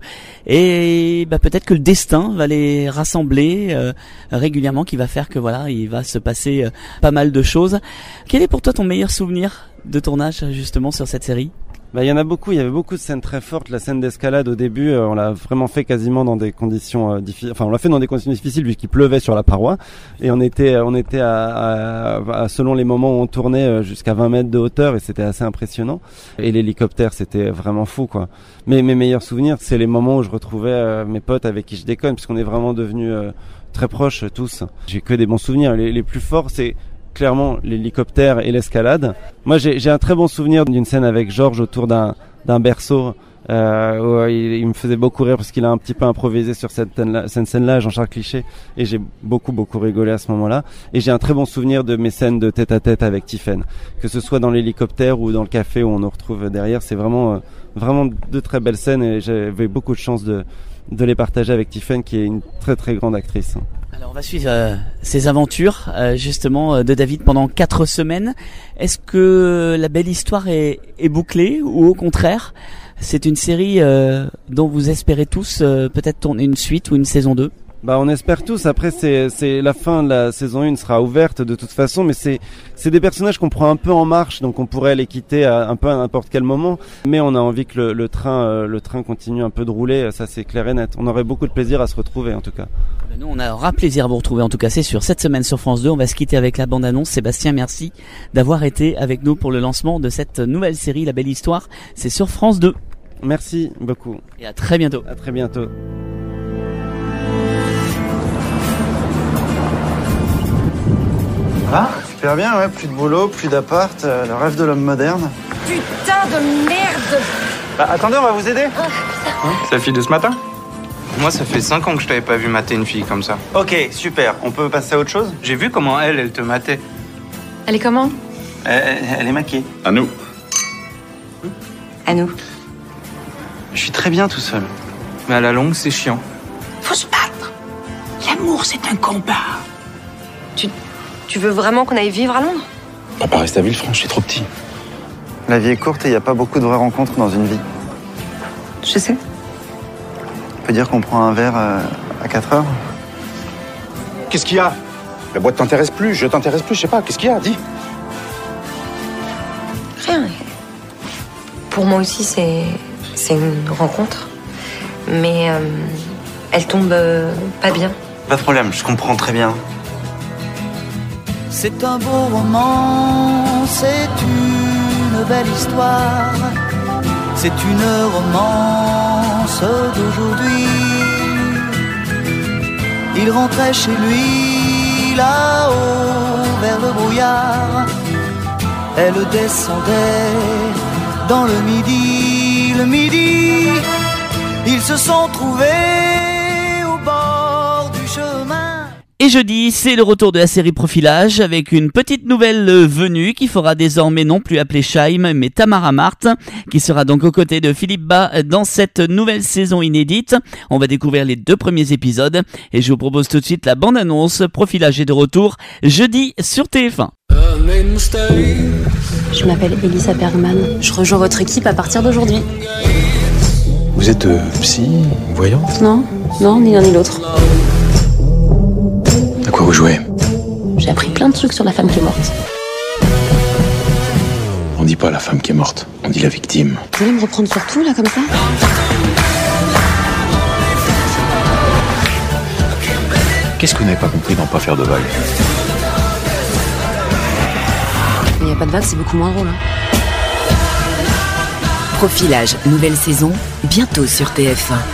Et bah peut-être que le destin va les rassembler euh, régulièrement, qui va faire que voilà, il va se passer euh, pas mal de choses. Quel est pour toi ton meilleur souvenir de tournage justement sur cette série? Bah, il y en a beaucoup, il y avait beaucoup de scènes très fortes. La scène d'escalade au début, euh, on l'a vraiment fait quasiment dans des conditions euh, difficiles. Enfin, on l'a fait dans des conditions difficiles puisqu'il pleuvait sur la paroi. Et on était, on était à, à, à selon les moments où on tournait, euh, jusqu'à vingt mètres de hauteur, et c'était assez impressionnant. Et l'hélicoptère, c'était vraiment fou, quoi. Mais mes meilleurs souvenirs, c'est les moments où je retrouvais euh, mes potes avec qui je déconne, puisqu'on est vraiment devenus euh, très proches tous. J'ai que des bons souvenirs. Les, les plus forts, c'est clairement l'hélicoptère et l'escalade. Moi, j'ai, j'ai un très bon souvenir d'une scène avec Georges autour d'un, d'un berceau. Euh, où il, il me faisait beaucoup rire parce qu'il a un petit peu improvisé sur cette, cette scène-là, Jean-Charles Cliché, et j'ai beaucoup beaucoup rigolé à ce moment-là. Et j'ai un très bon souvenir de mes scènes de tête-à-tête avec Tiphaine, que ce soit dans l'hélicoptère ou dans le café où on nous retrouve derrière. C'est vraiment, vraiment de très belles scènes, et j'avais beaucoup de chance de, de les partager avec Tiphaine, qui est une très très grande actrice. Alors on va suivre euh, ces aventures euh, justement euh, de David pendant quatre semaines. Est-ce que la belle histoire est, est bouclée, ou au contraire c'est une série euh, dont vous espérez tous euh, peut-être tourner une suite ou une saison deux? Bah, on espère tous. Après, c'est, c'est la fin de la saison un sera ouverte de toute façon, mais c'est, c'est des personnages qu'on prend un peu en marche, donc on pourrait les quitter à, un peu à n'importe quel moment. Mais on a envie que le, le train, euh, le train continue un peu de rouler. Ça, c'est clair et net. On aurait beaucoup de plaisir à se retrouver, en tout cas. Nous, on aura plaisir à vous retrouver, en tout cas, c'est sûr. Cette semaine sur France deux, on va se quitter avec la bande-annonce. Sébastien, merci d'avoir été avec nous pour le lancement de cette nouvelle série, La Belle Histoire. C'est sur France deux. Merci beaucoup. Et à très bientôt. À très bientôt. Ah, super bien, ouais, plus de boulot, plus d'appart, euh, le rêve de l'homme moderne. Putain de merde! Bah, attendez, on va vous aider. Oh, hein, c'est la fille de ce matin? Moi, ça fait cinq ans que je t'avais pas vu mater une fille comme ça. Ok, super, on peut passer à autre chose? J'ai vu comment elle, elle te matait. Elle est comment? elle, elle, elle est maquée. À nous. À nous. Je suis très bien tout seul. Mais à la longue, c'est chiant. Faut se battre. L'amour, c'est un combat. Tu, tu veux vraiment qu'on aille vivre à Londres? On va pas rester à Villefranche, c'est trop petit. La vie est courte et il n'y a pas beaucoup de vraies rencontres dans une vie. Je sais. On peut dire qu'on prend un verre euh, à quatre heures. Qu'est-ce qu'il y a? La boîte t'intéresse plus, je t'intéresse plus, je sais pas. Qu'est-ce qu'il y a? Dis. Rien. Pour moi aussi, c'est, c'est une rencontre. Mais euh, elle tombe euh, pas bien. Pas de problème, je comprends très bien. C'est un beau roman, c'est une belle histoire. C'est une romance d'aujourd'hui. Il rentrait chez lui, là-haut, vers le brouillard. Elle descendait dans le midi, le midi. Ils se sont trouvés au bord du chemin. Et jeudi, c'est le retour de la série Profilage avec une petite nouvelle venue qui fera désormais non plus appeler Scheim mais Tamara Marthe, qui sera donc aux côtés de Philippe Bas dans cette nouvelle saison inédite. On va découvrir les deux premiers épisodes et je vous propose tout de suite la bande-annonce. Profilage est de retour jeudi sur T F un. Je m'appelle Elisa Bergman. Je rejoins votre équipe à partir d'aujourd'hui. Vous êtes euh, psy, voyante? Non, non, ni l'un ni l'autre. À quoi vous jouez? J'ai appris plein de trucs sur la femme qui est morte. On On dit pas la femme qui est morte, on dit la victime. Vous allez me reprendre sur tout, là, comme ça? Qu'est-ce que vous n'avez pas compris dans pas faire de vagues? Il n'y a pas de vague, c'est beaucoup moins drôle. Hein. Profilage, nouvelle saison, bientôt sur T F un.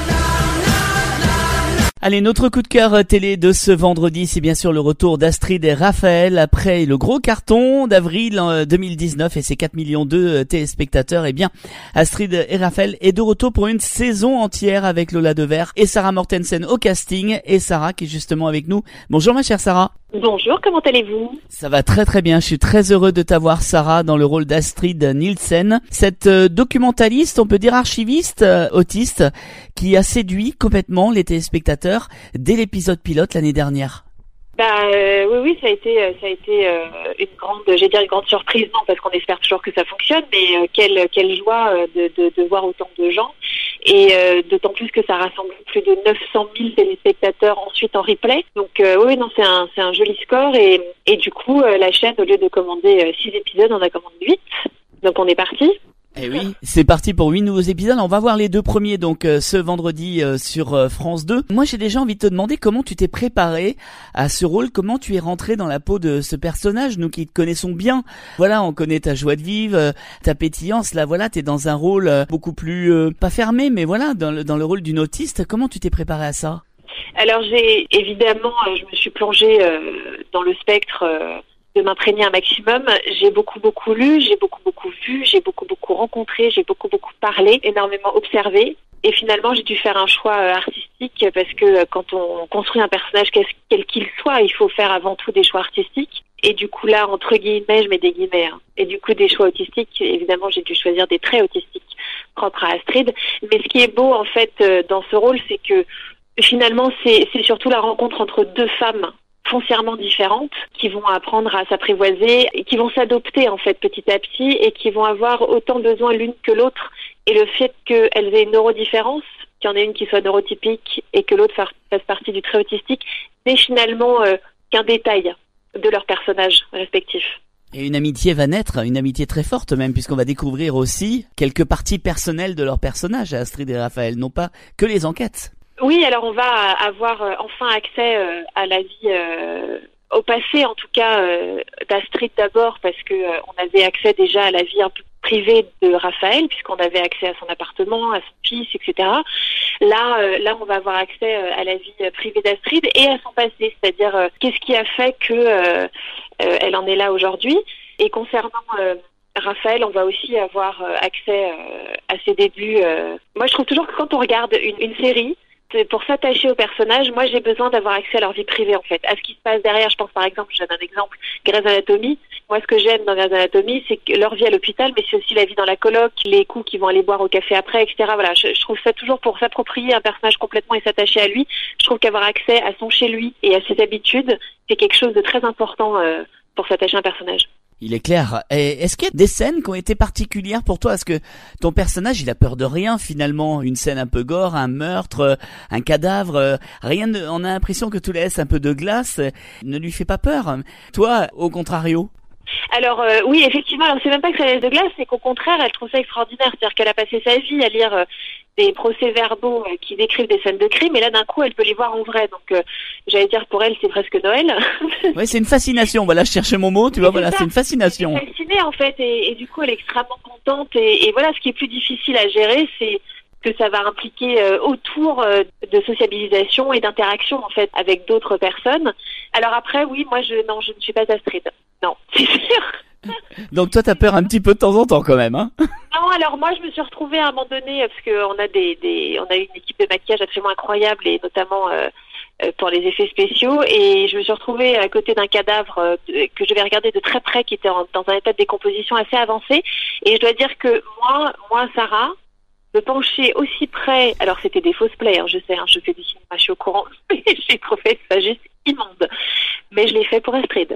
Allez, notre coup de cœur télé de ce vendredi, c'est bien sûr le retour d'Astrid et Raphaël après le gros carton d'avril deux mille dix-neuf et ses quatre millions de téléspectateurs. Eh bien, Astrid et Raphaël est de retour pour une saison entière avec Lola Devers et Sarah Mortensen au casting. Et Sarah qui est justement avec nous. Bonjour ma chère Sarah. Bonjour, comment allez-vous? Ça va très très bien, je suis très heureux de t'avoir Sarah dans le rôle d'Astrid Nielsen, cette euh, documentaliste, on peut dire archiviste, euh, autiste, qui a séduit complètement les téléspectateurs dès l'épisode pilote l'année dernière. Bah euh, oui oui ça a été euh, ça a été euh, une grande j'ai dire une grande surprise, non parce qu'on espère toujours que ça fonctionne, mais euh, quelle quelle joie euh, de, de de voir autant de gens et euh, d'autant plus que ça rassemble plus de neuf cent mille téléspectateurs ensuite en replay. Donc euh, oui non c'est un c'est un joli score et et du coup euh, la chaîne au lieu de commander euh, six épisodes on a commandé huit. Donc on est parti. Eh oui, c'est parti pour huit nouveaux épisodes. On va voir les deux premiers donc euh, ce vendredi euh, sur euh, France deux. Moi, j'ai déjà envie de te demander comment tu t'es préparé à ce rôle, comment tu es rentré dans la peau de ce personnage, nous qui te connaissons bien. Voilà, on connaît ta joie de vivre, euh, ta pétillance. Là, voilà, t'es dans un rôle euh, beaucoup plus euh, pas fermé, mais voilà, dans le dans le rôle d'une autiste. Comment tu t'es préparé à ça? Alors j'ai évidemment, euh, je me suis plongée euh, dans le spectre. Euh, de m'imprégner un maximum. J'ai beaucoup beaucoup lu, j'ai beaucoup beaucoup vu, j'ai beaucoup beaucoup rencontré, j'ai beaucoup beaucoup parlé, énormément observé. Et finalement, j'ai dû faire un choix euh, artistique parce que euh, quand on construit un personnage quel qu'il soit, il faut faire avant tout des choix artistiques. Et du coup là, entre guillemets, je mets des guillemets. Hein. Et du coup, des choix autistiques, évidemment, j'ai dû choisir des traits autistiques propres à Astrid. Mais ce qui est beau en fait euh, dans ce rôle, c'est que finalement, c'est, c'est surtout la rencontre entre deux femmes foncièrement différentes, qui vont apprendre à s'apprivoiser, et qui vont s'adopter en fait petit à petit, et qui vont avoir autant besoin l'une que l'autre. Et le fait qu'elles aient une neurodifférence, qu'il y en ait une qui soit neurotypique et que l'autre fasse partie du trait autistique, n'est finalement euh, qu'un détail de leurs personnages respectifs. Et une amitié va naître, une amitié très forte même, puisqu'on va découvrir aussi quelques parties personnelles de leurs personnages, Astrid et Raphaël, non pas que les enquêtes. Oui, alors on va avoir euh, enfin accès euh, à la vie, euh, au passé en tout cas, euh, d'Astrid d'abord, parce que euh, on avait accès déjà à la vie un peu privée de Raphaël, puisqu'on avait accès à son appartement, à son fils, et cetera. Là, euh, là, on va avoir accès euh, à la vie euh, privée d'Astrid et à son passé, c'est-à-dire euh, qu'est-ce qui a fait que euh, euh, elle en est là aujourd'hui. Et concernant euh, Raphaël, on va aussi avoir euh, accès euh, à ses débuts. Euh... Moi, je trouve toujours que quand on regarde une, une série, pour s'attacher aux personnages, moi j'ai besoin d'avoir accès à leur vie privée en fait, à ce qui se passe derrière. Je pense par exemple, je donne un exemple, Grey's Anatomy. Moi ce que j'aime dans Grey's Anatomy, c'est que leur vie à l'hôpital, mais c'est aussi la vie dans la coloc, les coups qu'ils vont aller boire au café après, et cetera. Voilà, je, je trouve ça toujours pour s'approprier un personnage complètement et s'attacher à lui. Je trouve qu'avoir accès à son chez lui et à ses habitudes, c'est quelque chose de très important euh, pour s'attacher à un personnage. Il est clair. Et est-ce qu'il y a des scènes qui ont été particulières pour toi? Est-ce que ton personnage, il a peur de rien finalement? Une scène un peu gore, un meurtre, un cadavre, rien de... On a l'impression que tout laisse un peu de glace. Ne lui fait pas peur. Toi, au contrario? Alors euh, oui, effectivement, alors c'est même pas que ça laisse de glace, c'est qu'au contraire, elle trouve ça extraordinaire. C'est-à-dire qu'elle a passé sa vie à lire euh, des procès-verbaux euh, qui décrivent des scènes de crime, et là d'un coup, elle peut les voir en vrai. Donc, euh, j'allais dire pour elle, c'est presque Noël. Ouais, c'est une fascination. Voilà, je cherchais mon mot. Tu vois, c'est voilà, ça. C'est une fascination. Elle est fascinée en fait, et, et du coup, elle est extrêmement contente. Et, et voilà, ce qui est plus difficile à gérer, c'est que ça va impliquer euh, autour euh, de sociabilisation et d'interaction en fait avec d'autres personnes. Alors après, oui, moi, je non, je ne suis pas Astrid. Non, c'est sûr. Donc toi, t'as peur un petit peu de temps en temps quand même, hein? Non, alors moi, je me suis retrouvée à un moment donné parce que on a des, des, on a une équipe de maquillage absolument incroyable et notamment euh, pour les effets spéciaux. Et je me suis retrouvée à côté d'un cadavre euh, que je vais regarder de très près, qui était en, dans un état de décomposition assez avancé. Et je dois dire que moi, moi, Sarah, me pencher aussi près. Alors c'était des fausses plaies, hein, je sais, hein, je fais du cinéma, je suis au courant. J'ai trouvé ça juste immonde. Mais je l'ai fait pour Astrid.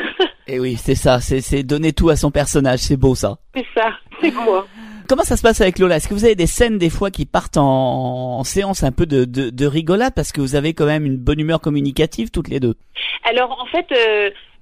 Et oui, c'est ça, c'est, c'est donner tout à son personnage, c'est beau ça. C'est ça, c'est beau. Comment ça se passe avec Lola? Est-ce que vous avez des scènes des fois qui partent en, en séance un peu de, de, de rigolade parce que vous avez quand même une bonne humeur communicative toutes les deux? Alors en fait, euh,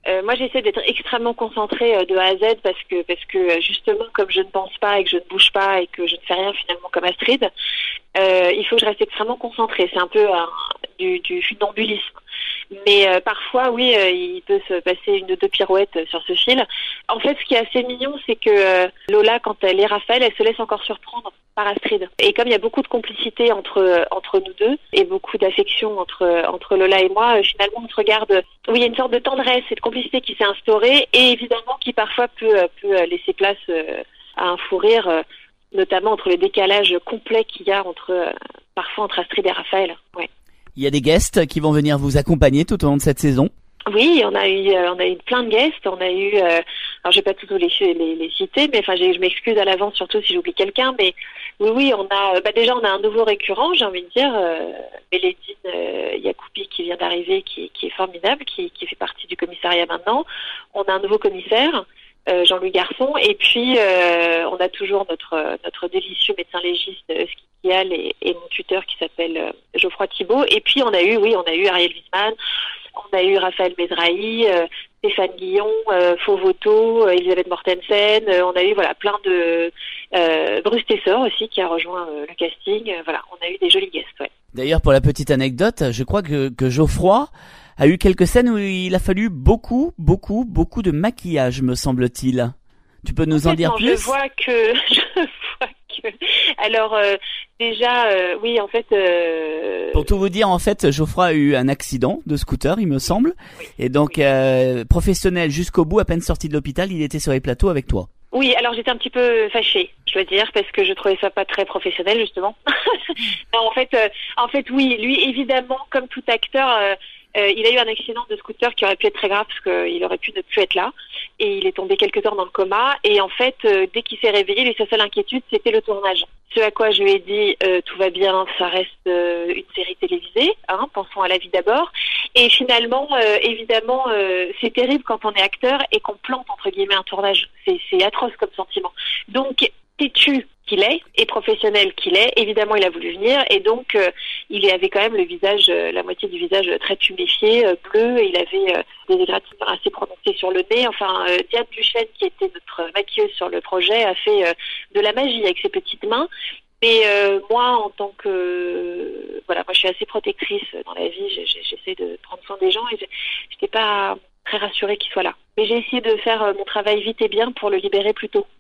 Euh, moi, j'essaie d'être extrêmement concentrée euh, de A à Z parce que parce que euh, justement, comme je ne pense pas et que je ne bouge pas et que je ne fais rien finalement comme Astrid, euh, il faut que je reste extrêmement concentrée. C'est un peu euh, du, du funambulisme. Mais euh, parfois, oui, euh, il peut se passer une ou deux pirouettes euh, sur ce fil. En fait, ce qui est assez mignon, c'est que euh, Lola, quand elle est Raphaël, elle se laisse encore surprendre par Astrid. Et comme il y a beaucoup de complicité entre euh, entre nous deux et beaucoup d'affection entre entre Lola et moi, euh, finalement, on se regarde. Euh, oui, il y a une sorte de tendresse et de complicité qui s'est instaurée et évidemment qui parfois peut euh, peut laisser place euh, à un fou rire, euh, notamment entre le décalage complet qu'il y a entre euh, parfois entre Astrid et Raphaël. Ouais. Il y a des guests qui vont venir vous accompagner tout au long de cette saison. Oui, on a eu, euh, on a eu plein de guests. On a eu, euh, alors je vais pas tous les, les, les citer, mais enfin, j'ai, je m'excuse à l'avance surtout si j'oublie quelqu'un. Mais oui, oui, on a, bah déjà, on a un nouveau récurrent, j'ai envie de dire, euh, Mélédine euh, Yacoubi qui vient d'arriver, qui, qui est formidable, qui, qui fait partie du commissariat maintenant. On a un nouveau commissaire, euh, Jean-Louis Garçon, et puis euh, on a toujours notre notre délicieux médecin légiste euh, Skikial et, et mon tuteur qui s'appelle euh, Geoffroy Thibault. Et puis on a eu, oui, on a eu Ariel Wiesman. On a eu Raphaël Mesrahi, euh, Stéphane Guillon, euh, Fauvoto, euh, Elisabeth Mortensen. Euh, on a eu voilà plein de euh, Bruce Tessor aussi qui a rejoint euh, le casting. Euh, voilà, on a eu des jolis guests. Ouais. D'ailleurs, pour la petite anecdote, je crois que, que Geoffroy a eu quelques scènes où il a fallu beaucoup, beaucoup, beaucoup de maquillage, me semble-t-il. Tu peux nous en, en fait, dire non, plus ? Je vois que, je vois que. Alors euh, déjà, euh, oui, en fait. Euh... Pour tout vous dire, en fait, Geoffroy a eu un accident de scooter, il me semble, oui, et donc oui. euh, professionnel jusqu'au bout, à peine sorti de l'hôpital, il était sur les plateaux avec toi. Oui, alors j'étais un petit peu fâchée, je dois dire, parce que je trouvais ça pas très professionnel justement. Non, en fait, euh, en fait, oui, lui, évidemment, comme tout acteur. Euh, Euh, il a eu un accident de scooter qui aurait pu être très grave parce qu'il aurait pu ne plus être là et il est tombé quelques heures dans le coma et en fait euh, dès qu'il s'est réveillé, lui, sa seule inquiétude c'était le tournage. Ce à quoi je lui ai dit euh, tout va bien, ça reste euh, une série télévisée, hein, pensons à la vie d'abord. Et finalement, euh, évidemment, euh, c'est terrible quand on est acteur et qu'on plante entre guillemets un tournage. C'est, c'est atroce comme sentiment. Donc têtu qu'il est et professionnel qu'il est, évidemment il a voulu venir et donc euh, il avait quand même le visage, euh, la moitié du visage très tuméfié, euh, bleu, et il avait euh, des égratignures assez prononcées sur le nez. Enfin, euh, Diane Duchesne, qui était notre maquilleuse sur le projet, a fait euh, de la magie avec ses petites mains. Mais euh, moi, en tant que euh, voilà, moi je suis assez protectrice dans la vie. J'ai, j'essaie de prendre soin des gens et j'étais pas très rassurée qu'il soit là. Mais j'ai essayé de faire euh, mon travail vite et bien pour le libérer plus tôt.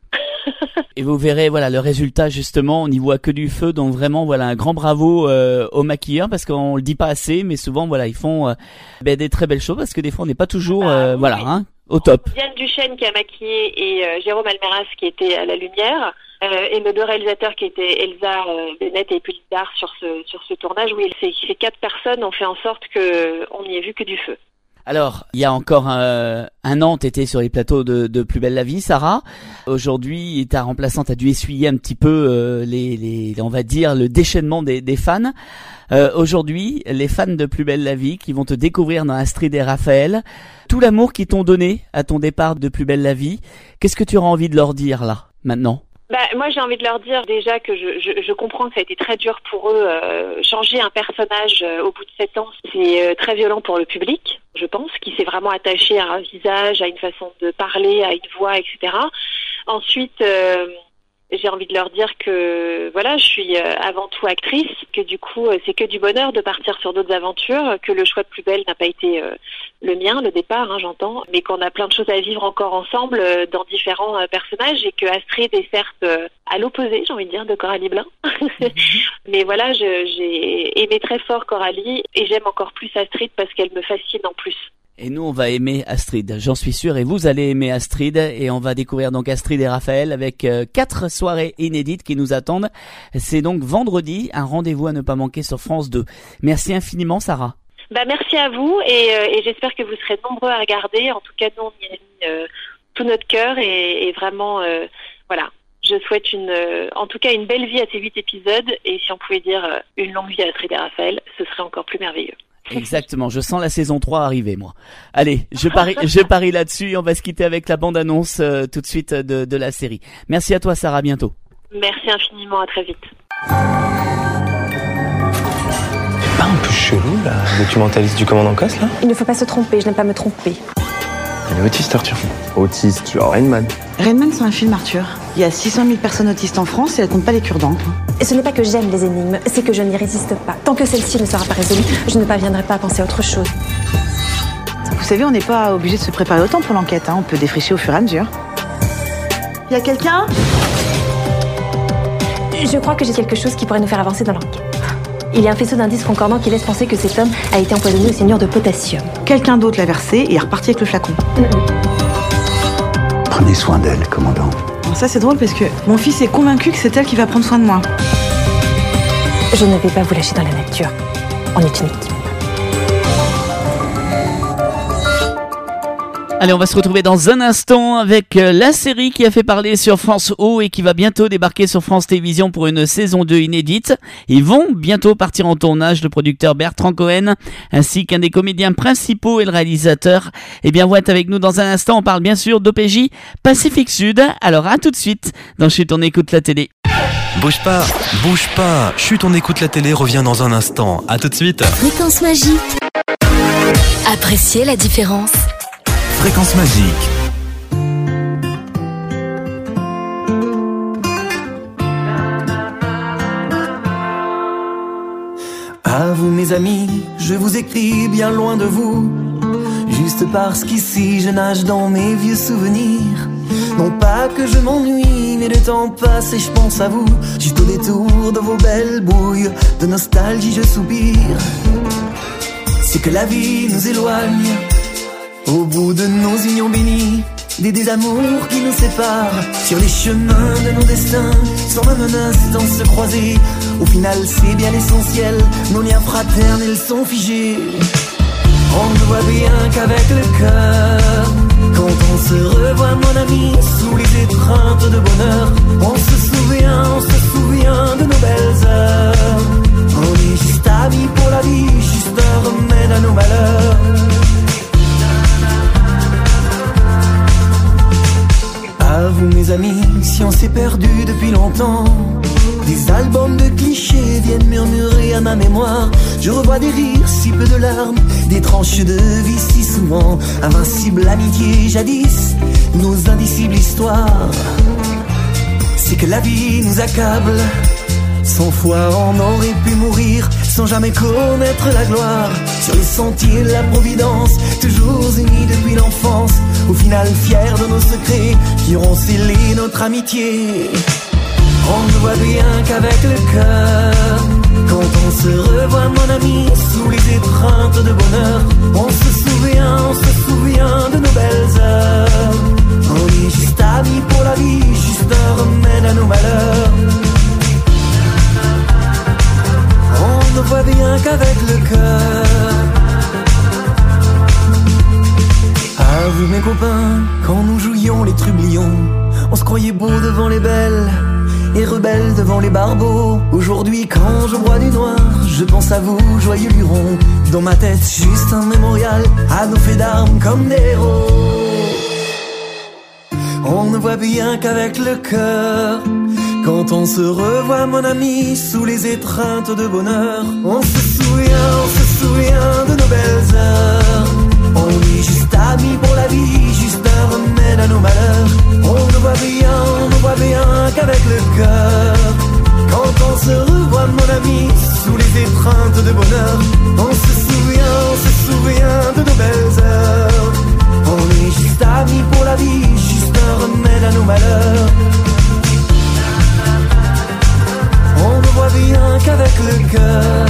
Et vous verrez, voilà, le résultat justement, on n'y voit que du feu, donc vraiment, voilà, un grand bravo euh, aux maquilleurs parce qu'on le dit pas assez, mais souvent, voilà, ils font euh, ben, des très belles choses parce que des fois, on n'est pas toujours, euh, ah, voilà, oui. hein, au top. Diane Duchesne qui a maquillé et euh, Jérôme Almeras qui était à la lumière euh, et nos deux réalisateurs qui étaient Elsa euh, Bennett et Pulitard sur ce sur ce tournage. Oui, ces, ces quatre personnes ont fait en sorte que on n'y ait vu que du feu. Alors, il y a encore un, un an, t'étais sur les plateaux de, de Plus belle la vie, Sarah. Aujourd'hui, ta remplaçante a dû essuyer un petit peu euh, les, les, on va dire, le déchaînement des, des fans. Euh, aujourd'hui, les fans de Plus belle la vie qui vont te découvrir dans Astrid et Raphaël, tout l'amour qu'ils t'ont donné à ton départ de Plus belle la vie, qu'est-ce que tu auras envie de leur dire là, maintenant ? Bah, moi, j'ai envie de leur dire déjà que je, je, je comprends que ça a été très dur pour eux. Euh, changer un personnage euh, au bout de sept ans, c'est euh, très violent pour le public, je pense, qui s'est vraiment attaché à un visage, à une façon de parler, à une voix, et cetera. Ensuite, euh, j'ai envie de leur dire que voilà, je suis euh, avant tout actrice, que du coup, euh, c'est que du bonheur de partir sur d'autres aventures, que le choix de Plus belle n'a pas été euh, le mien, le départ, hein, j'entends, mais qu'on a plein de choses à vivre encore ensemble euh, dans différents euh, personnages et que Astrid est certes euh, à l'opposé, j'ai envie de dire, de Coralie Blin. Mais voilà, je, j'ai aimé très fort Coralie et j'aime encore plus Astrid parce qu'elle me fascine en plus. Et nous, on va aimer Astrid, j'en suis sûr, et vous allez aimer Astrid, et on va découvrir donc Astrid et Raphaël avec euh, quatre soirées inédites qui nous attendent. C'est donc vendredi, un rendez-vous à ne pas manquer sur France deux. Merci infiniment, Sarah. Bah, merci à vous, et, euh, et j'espère que vous serez nombreux à regarder. En tout cas, nous, on y a mis euh, tout notre cœur, et, et vraiment, euh, voilà. Je souhaite une, euh, en tout cas, une belle vie à ces huit épisodes, et si on pouvait dire euh, une longue vie à Astrid et Raphaël, ce serait encore plus merveilleux. Exactement, je sens la saison trois arriver, moi. Allez, je parie, je parie là-dessus, on va se quitter avec la bande-annonce euh, tout de suite de, de la série. Merci à toi, Sarah, à bientôt. Merci infiniment, à très vite. Pas un peu chelou, la documentaliste du commandant Cosse, là ? Il ne faut pas se tromper, je n'aime pas me tromper. Il est autiste, Arthur. Autiste, genre Rain Man. Rain Man, c'est un film, Arthur. Il y a six cent mille personnes autistes en France et elles comptent pas les cure-dents. Et ce n'est pas que j'aime les énigmes, c'est que je n'y résiste pas. Tant que celle-ci ne sera pas résolue, je ne parviendrai pas à penser à autre chose. Vous savez, on n'est pas obligé de se préparer autant pour l'enquête, hein. On peut défricher au fur et à mesure. Y a quelqu'un ? Je crois que j'ai quelque chose qui pourrait nous faire avancer dans l'enquête. Il y a un faisceau d'indices concordants qui laisse penser que cet homme a été empoisonné au cyanure de potassium. Quelqu'un d'autre l'a versé et est reparti avec le flacon. Prenez soin d'elle, commandant. Alors ça, c'est drôle parce que mon fils est convaincu que c'est elle qui va prendre soin de moi. Je ne vais pas vous lâcher dans la nature. On est une équipe. Allez, on va se retrouver dans un instant avec la série qui a fait parler sur France O et qui va bientôt débarquer sur France Télévisions pour une saison deux inédite. Ils vont bientôt partir en tournage, le producteur Bertrand Cohen ainsi qu'un des comédiens principaux et le réalisateur. Eh bien, vous êtes avec nous dans un instant. On parle bien sûr d'O P J Pacifique Sud. Alors, à tout de suite dans Chut, on écoute la télé. Bouge pas, bouge pas. Chut, on écoute la télé revient dans un instant. À tout de suite. Fréquence Magique. Appréciez la différence. Fréquence Magique. À vous mes amis, je vous écris bien loin de vous, juste parce qu'ici je nage dans mes vieux souvenirs. Non pas que je m'ennuie, mais le temps passe et je pense à vous, juste au détour de vos belles bouilles, de nostalgie je soupire. C'est que la vie nous éloigne, au bout de nos unions bénies, des désamours qui nous séparent, sur les chemins de nos destins, sans même un instant se croiser. Au final c'est bien l'essentiel, nos liens fraternels sont figés. On ne voit bien qu'avec le cœur, quand on se revoit mon ami, sous les étreintes de bonheur, on se souvient, on se souvient de nos belles heures. On est juste amis pour la vie, juste un remède à nos malheurs. À vous mes amis, si on s'est perdu depuis longtemps, des albums de clichés viennent murmurer à ma mémoire. Je revois des rires, si peu de larmes, des tranches de vie si souvent. Invincible amitié jadis, nos indicibles histoires. C'est que la vie nous accable, cent fois on aurait pu mourir sans jamais connaître la gloire. Sur les sentiers de la providence, toujours unis depuis l'enfance, au final fiers de nos secrets qui auront scellé notre amitié. On ne voit bien qu'avec le cœur, quand on se revoit mon ami, sous les étreintes de bonheur, on se souvient, on se souvient de nos belles heures. On est juste amis pour la vie, juste un remède à nos malheurs. On ne voit bien qu'avec le cœur. À vous mes copains, quand nous jouions les trublions, on se croyait beau devant les belles et rebelle devant les barbeaux. Aujourd'hui quand je bois du noir, je pense à vous, joyeux lurons. Dans ma tête juste un mémorial à nos faits d'armes comme des héros. On ne voit bien qu'avec le cœur, quand on se revoit mon ami, sous les étreintes de bonheur, on se souvient, on se souvient de nos belles heures. On est juste amis pour la vie, juste un remède à nos malheurs. On ne voit bien, on ne voit bien qu'avec le cœur, quand on se revoit mon ami, sous les étreintes de bonheur, on se souvient, on se souvient de nos belles heures. On est juste amis pour la vie, juste un remède à nos malheurs. On ne voit bien qu'avec le cœur.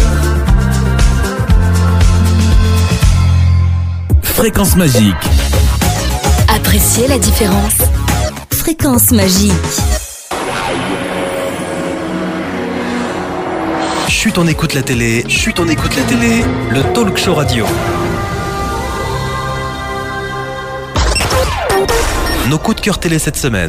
Fréquence Magique. Appréciez la différence. Fréquence Magique. Chut, on écoute la télé. Chut, on écoute la télé. Le talk show radio. Nos coups de cœur télé cette semaine.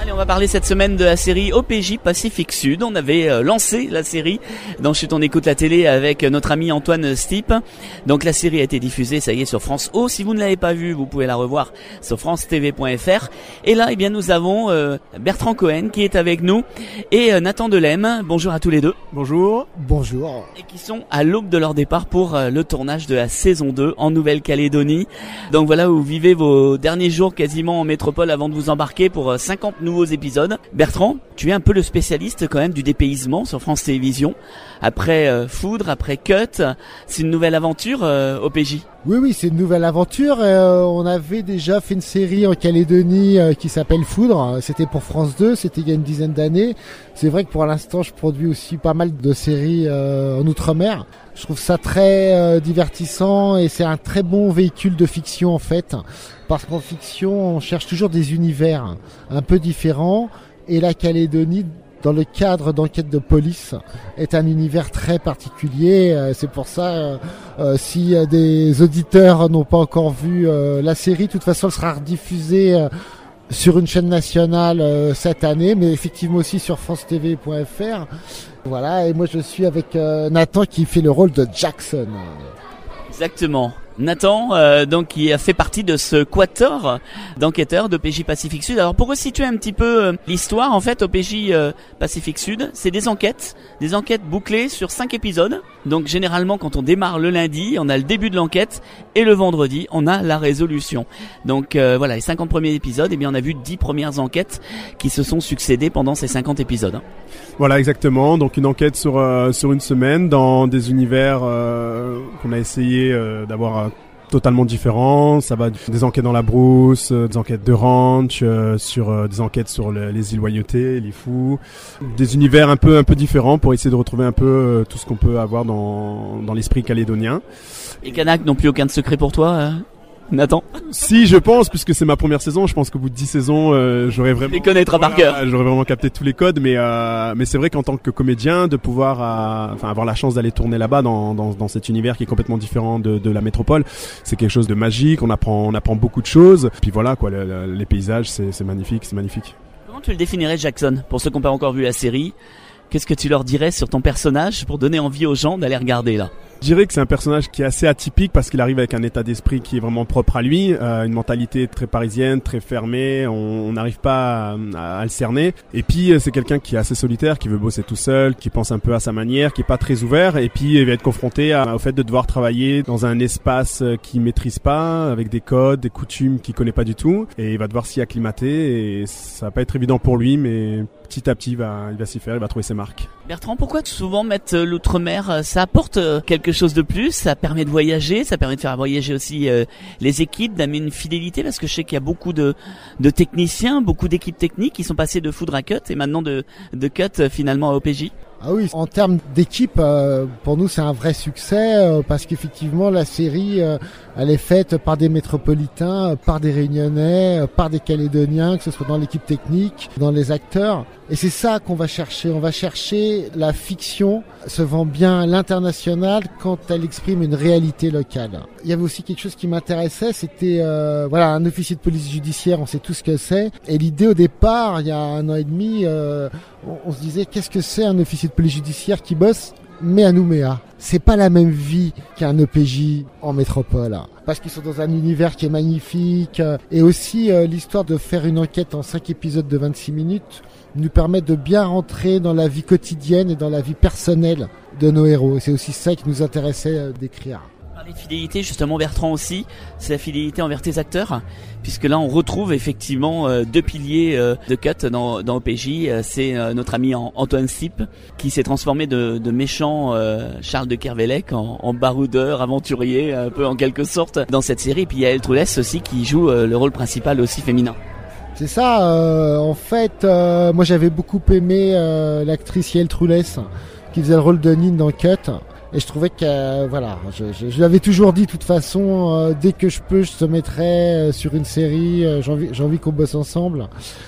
Allez, on va parler cette semaine de la série O P J Pacifique Sud. On avait euh, lancé la série dans Chut, on écoute la télé avec notre ami Antoine Stipe. Donc la série a été diffusée, ça y est, sur France O. Si vous ne l'avez pas vue, vous pouvez la revoir sur france t v point f r. Et là, eh bien, nous avons euh, Bertrand Cohen qui est avec nous et euh, Nathan Delem. Bonjour à tous les deux. Bonjour. Bonjour. Et qui sont à l'aube de leur départ pour euh, le tournage de la saison deux en Nouvelle-Calédonie. Donc voilà où vous vivez vos derniers jours quasiment en métropole avant de vous embarquer pour euh, cinquante nouveaux épisodes. Bertrand, tu es un peu le spécialiste quand même du dépaysement sur France Télévisions. Après euh, Foudre, après Cut, c'est une nouvelle aventure euh, O P J. Oui, oui, c'est une nouvelle aventure. Euh, on avait déjà fait une série en Calédonie euh, qui s'appelle Foudre. C'était pour France deux, c'était il y a une dizaine d'années. C'est vrai que pour l'instant, je produis aussi pas mal de séries euh, en Outre-mer. Je trouve ça très euh, divertissant et c'est un très bon véhicule de fiction en fait. Parce qu'en fiction, on cherche toujours des univers un peu différents. Et la Calédonie, dans le cadre d'enquête de police, est un univers très particulier. C'est pour ça, euh, euh, si des auditeurs n'ont pas encore vu euh, la série, de toute façon, elle sera rediffusée euh, sur une chaîne nationale euh, cette année, mais effectivement aussi sur france t v point f r. Voilà, et moi je suis avec euh, Nathan qui fait le rôle de Jackson. Exactement. Nathan, euh, donc qui a fait partie de ce quatuor d'enquêteurs d'O P J Pacifique Sud. Alors pour resituer un petit peu euh, l'histoire, en fait, O P J euh, Pacifique Sud, c'est des enquêtes, des enquêtes bouclées sur cinq épisodes. Donc généralement, quand on démarre le lundi, on a le début de l'enquête et le vendredi, on a la résolution. Donc euh, voilà, les cinquante premiers épisodes, eh bien on a vu dix premières enquêtes qui se sont succédées pendant ces cinquante épisodes. Voilà, exactement. Donc une enquête sur euh, sur une semaine dans des univers euh, qu'on a essayé euh, d'avoir euh, totalement différents. Ça va des enquêtes dans la brousse, euh, des enquêtes de ranch, euh, sur euh, des enquêtes sur le, les îles Loyauté, les fous, des univers un peu un peu différents pour essayer de retrouver un peu euh, tout ce qu'on peut avoir dans dans l'esprit calédonien. Et Kanak n'ont plus aucun secret pour toi euh Nathan? Si, je pense, puisque c'est ma première saison, je pense qu'au bout de dix saisons, euh, j'aurais vraiment... Les connaître voilà, par cœur. J'aurais vraiment capté tous les codes, mais euh, mais c'est vrai qu'en tant que comédien, de pouvoir euh, enfin avoir la chance d'aller tourner là-bas dans, dans dans cet univers qui est complètement différent de de la métropole, c'est quelque chose de magique, on apprend on apprend beaucoup de choses, puis voilà quoi, le, le, les paysages, c'est c'est magnifique, c'est magnifique. Comment tu le définirais, Jackson, pour ceux qui n'ont pas encore vu la série? Qu'est-ce que tu leur dirais sur ton personnage pour donner envie aux gens d'aller regarder là? Je dirais que c'est un personnage qui est assez atypique parce qu'il arrive avec un état d'esprit qui est vraiment propre à lui, euh, une mentalité très parisienne, très fermée, on n'arrive pas à, à, à le cerner. Et puis c'est quelqu'un qui est assez solitaire, qui veut bosser tout seul, qui pense un peu à sa manière, qui est pas très ouvert, et puis il va être confronté à, au fait de devoir travailler dans un espace qu'il maîtrise pas, avec des codes, des coutumes qu'il connaît pas du tout, et il va devoir s'y acclimater, et ça va pas être évident pour lui, mais petit à petit il va, il va s'y faire, il va trouver ses marques. Bertrand, pourquoi souvent mettre l'outre-mer, ça apporte quelque chose de plus, ça permet de voyager, ça permet de faire voyager aussi euh, les équipes, d'amener une fidélité, parce que je sais qu'il y a beaucoup de, de techniciens, beaucoup d'équipes techniques qui sont passées de Foudre à Cut et maintenant de, de Cut finalement à O P J. Ah oui, en termes d'équipe, euh, pour nous c'est un vrai succès euh, parce qu'effectivement la série euh, elle est faite par des métropolitains, euh, par des Réunionnais, euh, par des Calédoniens, que ce soit dans l'équipe technique, dans les acteurs. Et c'est ça qu'on va chercher. On va chercher la fiction se vend bien à l'international quand elle exprime une réalité locale. Il y avait aussi quelque chose qui m'intéressait, c'était euh, voilà un officier de police judiciaire, on sait tout ce que c'est. Et l'idée au départ, il y a un an et demi, euh, on, on se disait qu'est-ce que c'est un officier de police judiciaire qui bosse mais à Nouméa. C'est pas la même vie qu'un O P J en métropole, parce qu'ils sont dans un univers qui est magnifique, et aussi euh, l'histoire de faire une enquête en cinq épisodes de vingt-six minutes nous permet de bien rentrer dans la vie quotidienne et dans la vie personnelle de nos héros. C'est aussi ça qui nous intéressait euh, d'écrire. Parler de fidélité, justement, Bertrand aussi, c'est la fidélité envers tes acteurs, puisque là on retrouve effectivement euh, deux piliers euh, de Cut dans, dans O P J. Euh, c'est euh, notre ami Antoine Stipe qui s'est transformé de, de méchant euh, Charles de Kervelec en, en baroudeur, aventurier, un peu en quelque sorte dans cette série. Et puis il y a Elle Troulès aussi qui joue euh, le rôle principal aussi féminin. C'est ça, euh, en fait, euh, moi j'avais beaucoup aimé euh, l'actrice Yael Troulès qui faisait le rôle de Nine dans Cut. Et je trouvais que, euh, voilà, je, je, je l'avais toujours dit de toute façon, euh, dès que je peux, je te mettrai euh, sur une série, euh, j'ai envie, j'ai envie qu'on bosse ensemble.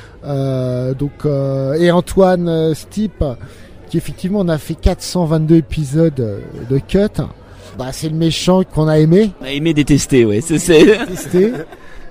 Euh, donc, euh, et Antoine euh, Stipe, qui effectivement, on a fait quatre cent vingt-deux épisodes de Cut. Bah, c'est le méchant qu'on a aimé. On a aimé détester, ouais, c'est c'est. Détester.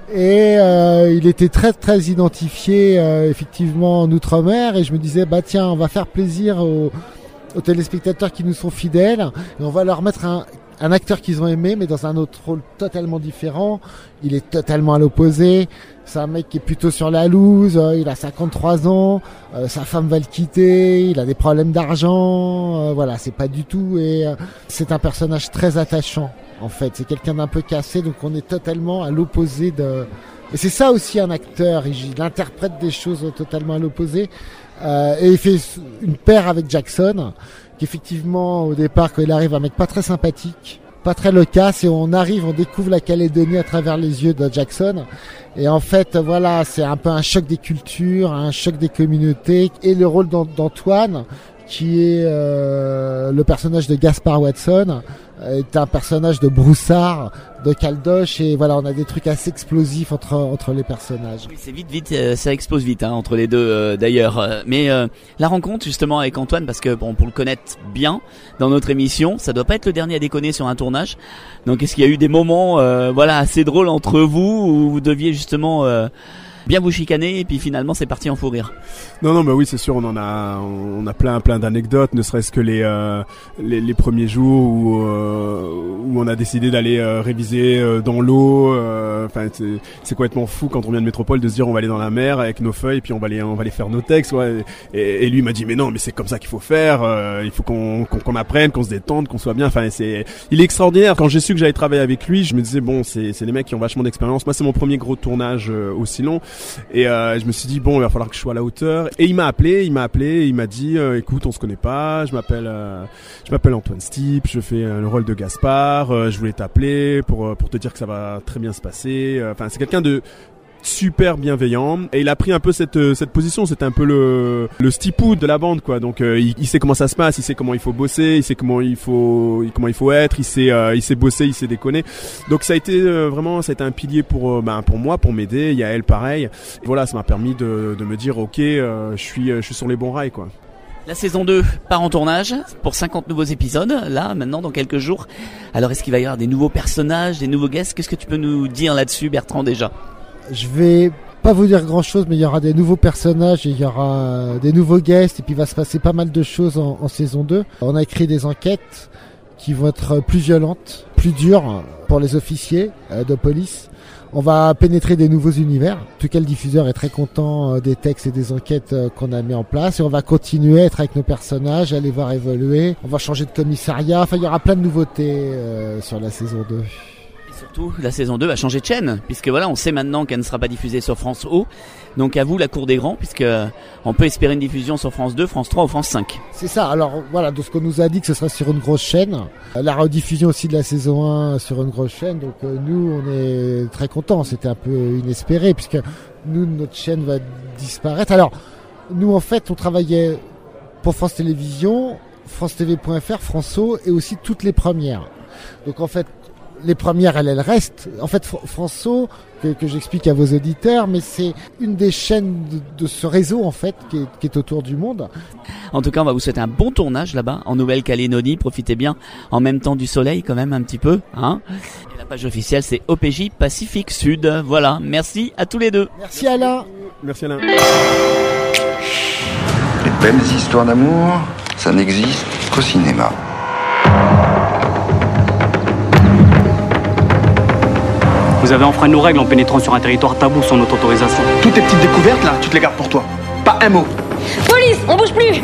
Et euh, il était très très identifié euh, effectivement en Outre-mer, et je me disais bah tiens, on va faire plaisir aux, aux téléspectateurs qui nous sont fidèles et on va leur mettre un, un acteur qu'ils ont aimé mais dans un autre rôle totalement différent. Il est totalement à l'opposé, c'est un mec qui est plutôt sur la loose, euh, il a cinquante-trois ans, euh, sa femme va le quitter, il a des problèmes d'argent, euh, voilà, c'est pas du tout, et euh, c'est un personnage très attachant. En fait, c'est quelqu'un d'un peu cassé, donc on est totalement à l'opposé de... Et c'est ça aussi un acteur, il interprète des choses totalement à l'opposé. Euh, et il fait une paire avec Jackson, qui effectivement, au départ, quand il arrive, un mec pas très sympathique, pas très loquace, et on arrive, on découvre la Calédonie à travers les yeux de Jackson. Et en fait, voilà, c'est un peu un choc des cultures, un choc des communautés. Et le rôle d'Antoine, qui est euh, le personnage de Gaspard Watson, est un personnage de broussard, de caldoche, et voilà, on a des trucs assez explosifs entre entre les personnages. Oui, c'est vite, vite, euh, ça explose vite hein, entre les deux euh, d'ailleurs. Euh, mais euh, la rencontre justement avec Antoine, parce que bon, pour le connaître bien dans notre émission, ça doit pas être le dernier à déconner sur un tournage. Donc, est-ce qu'il y a eu des moments, euh, voilà, assez drôles entre vous où vous deviez justement euh, bien vous chicaner et puis finalement c'est parti en fou rire? Non non bah oui c'est sûr, on en a on a plein plein d'anecdotes, ne serait-ce que les euh, les, les premiers jours où euh, où on a décidé d'aller euh, réviser euh, dans l'eau, enfin euh, c'est, c'est complètement fou quand on vient de métropole de se dire on va aller dans la mer avec nos feuilles puis on va aller on va aller faire nos textes, ouais. et, et lui m'a dit mais non mais c'est comme ça qu'il faut faire, euh, il faut qu'on, qu'on qu'on apprenne, qu'on se détende, qu'on soit bien, enfin c'est il est extraordinaire. Quand j'ai su que j'allais travailler avec lui, je me disais bon c'est c'est des mecs qui ont vachement d'expérience. Moi c'est mon premier gros tournage euh, aussi long. Et euh, je me suis dit bon il va falloir que je sois à la hauteur, et il m'a appelé il m'a appelé et il m'a dit euh, écoute on se connaît pas, je m'appelle euh, je m'appelle Antoine Stipe, je fais euh, le rôle de Gaspard, euh, je voulais t'appeler pour pour te dire que ça va très bien se passer. Enfin c'est quelqu'un de super bienveillant, et il a pris un peu cette cette position, c'était un peu le le stipou de la bande quoi. Donc euh, il, il sait comment ça se passe, il sait comment il faut bosser, il sait comment il faut comment il faut être, il sait euh, il sait bosser, il sait déconner. Donc ça a été euh, vraiment ça a été un pilier pour euh, ben pour moi, pour m'aider. Il y a elle pareil. Et voilà, ça m'a permis de de me dire OK, euh, je suis je suis sur les bons rails quoi. La saison deux part en tournage pour cinquante nouveaux épisodes, là, maintenant, dans quelques jours. Alors, est-ce qu'il va y avoir des nouveaux personnages, des nouveaux guests? Qu'est-ce que tu peux nous dire là-dessus, Bertrand, déjà? Je vais pas vous dire grand chose, mais il y aura des nouveaux personnages et il y aura des nouveaux guests, et puis il va se passer pas mal de choses en, en saison deux. On a écrit des enquêtes qui vont être plus violentes, plus dures pour les officiers euh, de police. On va pénétrer des nouveaux univers. En tout cas, le diffuseur est très content des textes et des enquêtes qu'on a mis en place. Et on va continuer à être avec nos personnages, à les voir évoluer. On va changer de commissariat. Enfin, il y aura plein de nouveautés euh, sur la saison deux. Et surtout, la saison deux va changer de chaîne, puisque voilà, on sait maintenant qu'elle ne sera pas diffusée sur France O. Donc à vous, la cour des grands, puisque on peut espérer une diffusion sur France deux, France trois ou France cinq. C'est ça. Alors voilà, de ce qu'on nous a dit que ce sera sur une grosse chaîne. La rediffusion aussi de la saison un sur une grosse chaîne. Donc euh, nous, on est très contents. C'était un peu inespéré, puisque nous, notre chaîne va disparaître. Alors, nous, en fait, on travaillait pour France Télévisions, France T V point F R, France O, et aussi toutes les premières. Donc en fait, les premières, elles, elles restent. En fait, France O, que, que j'explique à vos auditeurs, mais c'est une des chaînes de, de ce réseau, en fait, qui est, qui est autour du monde. En tout cas, on va vous souhaiter un bon tournage là-bas, en Nouvelle-Calédonie. Profitez bien, en même temps du soleil, quand même, un petit peu, hein. Et la page officielle, c'est O P J Pacifique Sud. Voilà. Merci à tous les deux. Merci Alain. Merci Alain. Les belles histoires d'amour, ça n'existe qu'au cinéma. Vous avez enfreint nos règles en pénétrant sur un territoire tabou sans notre autorisation. Toutes tes petites découvertes là, tu te les gardes pour toi. Pas un mot. Police, on bouge plus.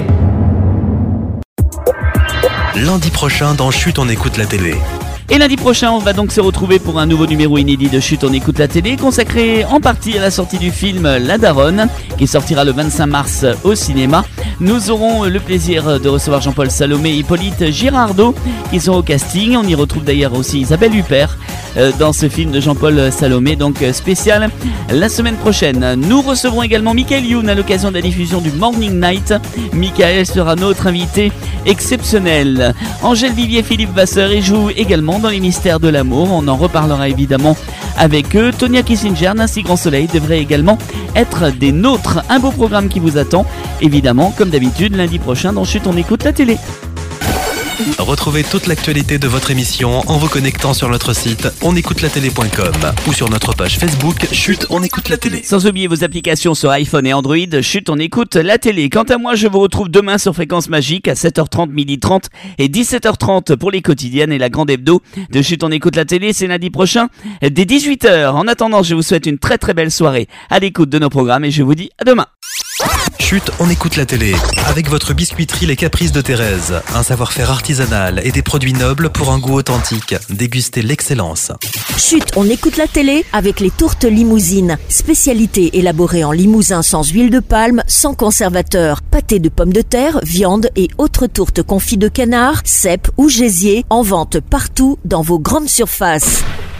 Lundi prochain, dans Chut, on écoute la télé. Et lundi prochain, on va donc se retrouver pour un nouveau numéro inédit de Chut, on écoute la télé, consacré en partie à la sortie du film La Daronne, qui sortira le vingt-cinq mars au cinéma. Nous aurons le plaisir de recevoir Jean-Paul Salomé et Hippolyte Girardot, qui sont au casting. On y retrouve d'ailleurs aussi Isabelle Huppert dans ce film de Jean-Paul Salomé, donc spécial la semaine prochaine. Nous recevrons également Michael Youn à l'occasion de la diffusion du Morning Night. Michael sera notre invité exceptionnel. Angèle Vivier, Philippe Vasseur et joue également dans les mystères de l'amour. On en reparlera évidemment avec eux. Tonia Kissinger, Nancy Grand Soleil devrait également être des nôtres. Un beau programme qui vous attend, évidemment, comme d'habitude, lundi prochain dans Chut, on écoute la télé. Retrouvez toute l'actualité de votre émission en vous connectant sur notre site onécoutelatélé point com ou sur notre page Facebook Chut, on écoute la télé. Sans oublier vos applications sur iPhone et Android, Chut, on écoute la télé. Quant à moi, je vous retrouve demain sur Fréquence Magique à sept heures trente, midi trente et dix-sept heures trente pour les quotidiennes et la grande hebdo de Chut, on écoute la télé. C'est lundi prochain dès dix-huit heures. En attendant, je vous souhaite une très très belle soirée à l'écoute de nos programmes et je vous dis à demain. Chut, on écoute la télé. Avec votre biscuiterie Les Caprices de Thérèse. Un savoir-faire artisanal et des produits nobles pour un goût authentique. Dégustez l'excellence. Chut, on écoute la télé avec les tourtes limousines. Spécialité élaborée en limousin sans huile de palme, sans conservateur. Pâté de pommes de terre, viande et autres tourtes confites de canard, cèpes ou gésier. En vente partout dans vos grandes surfaces.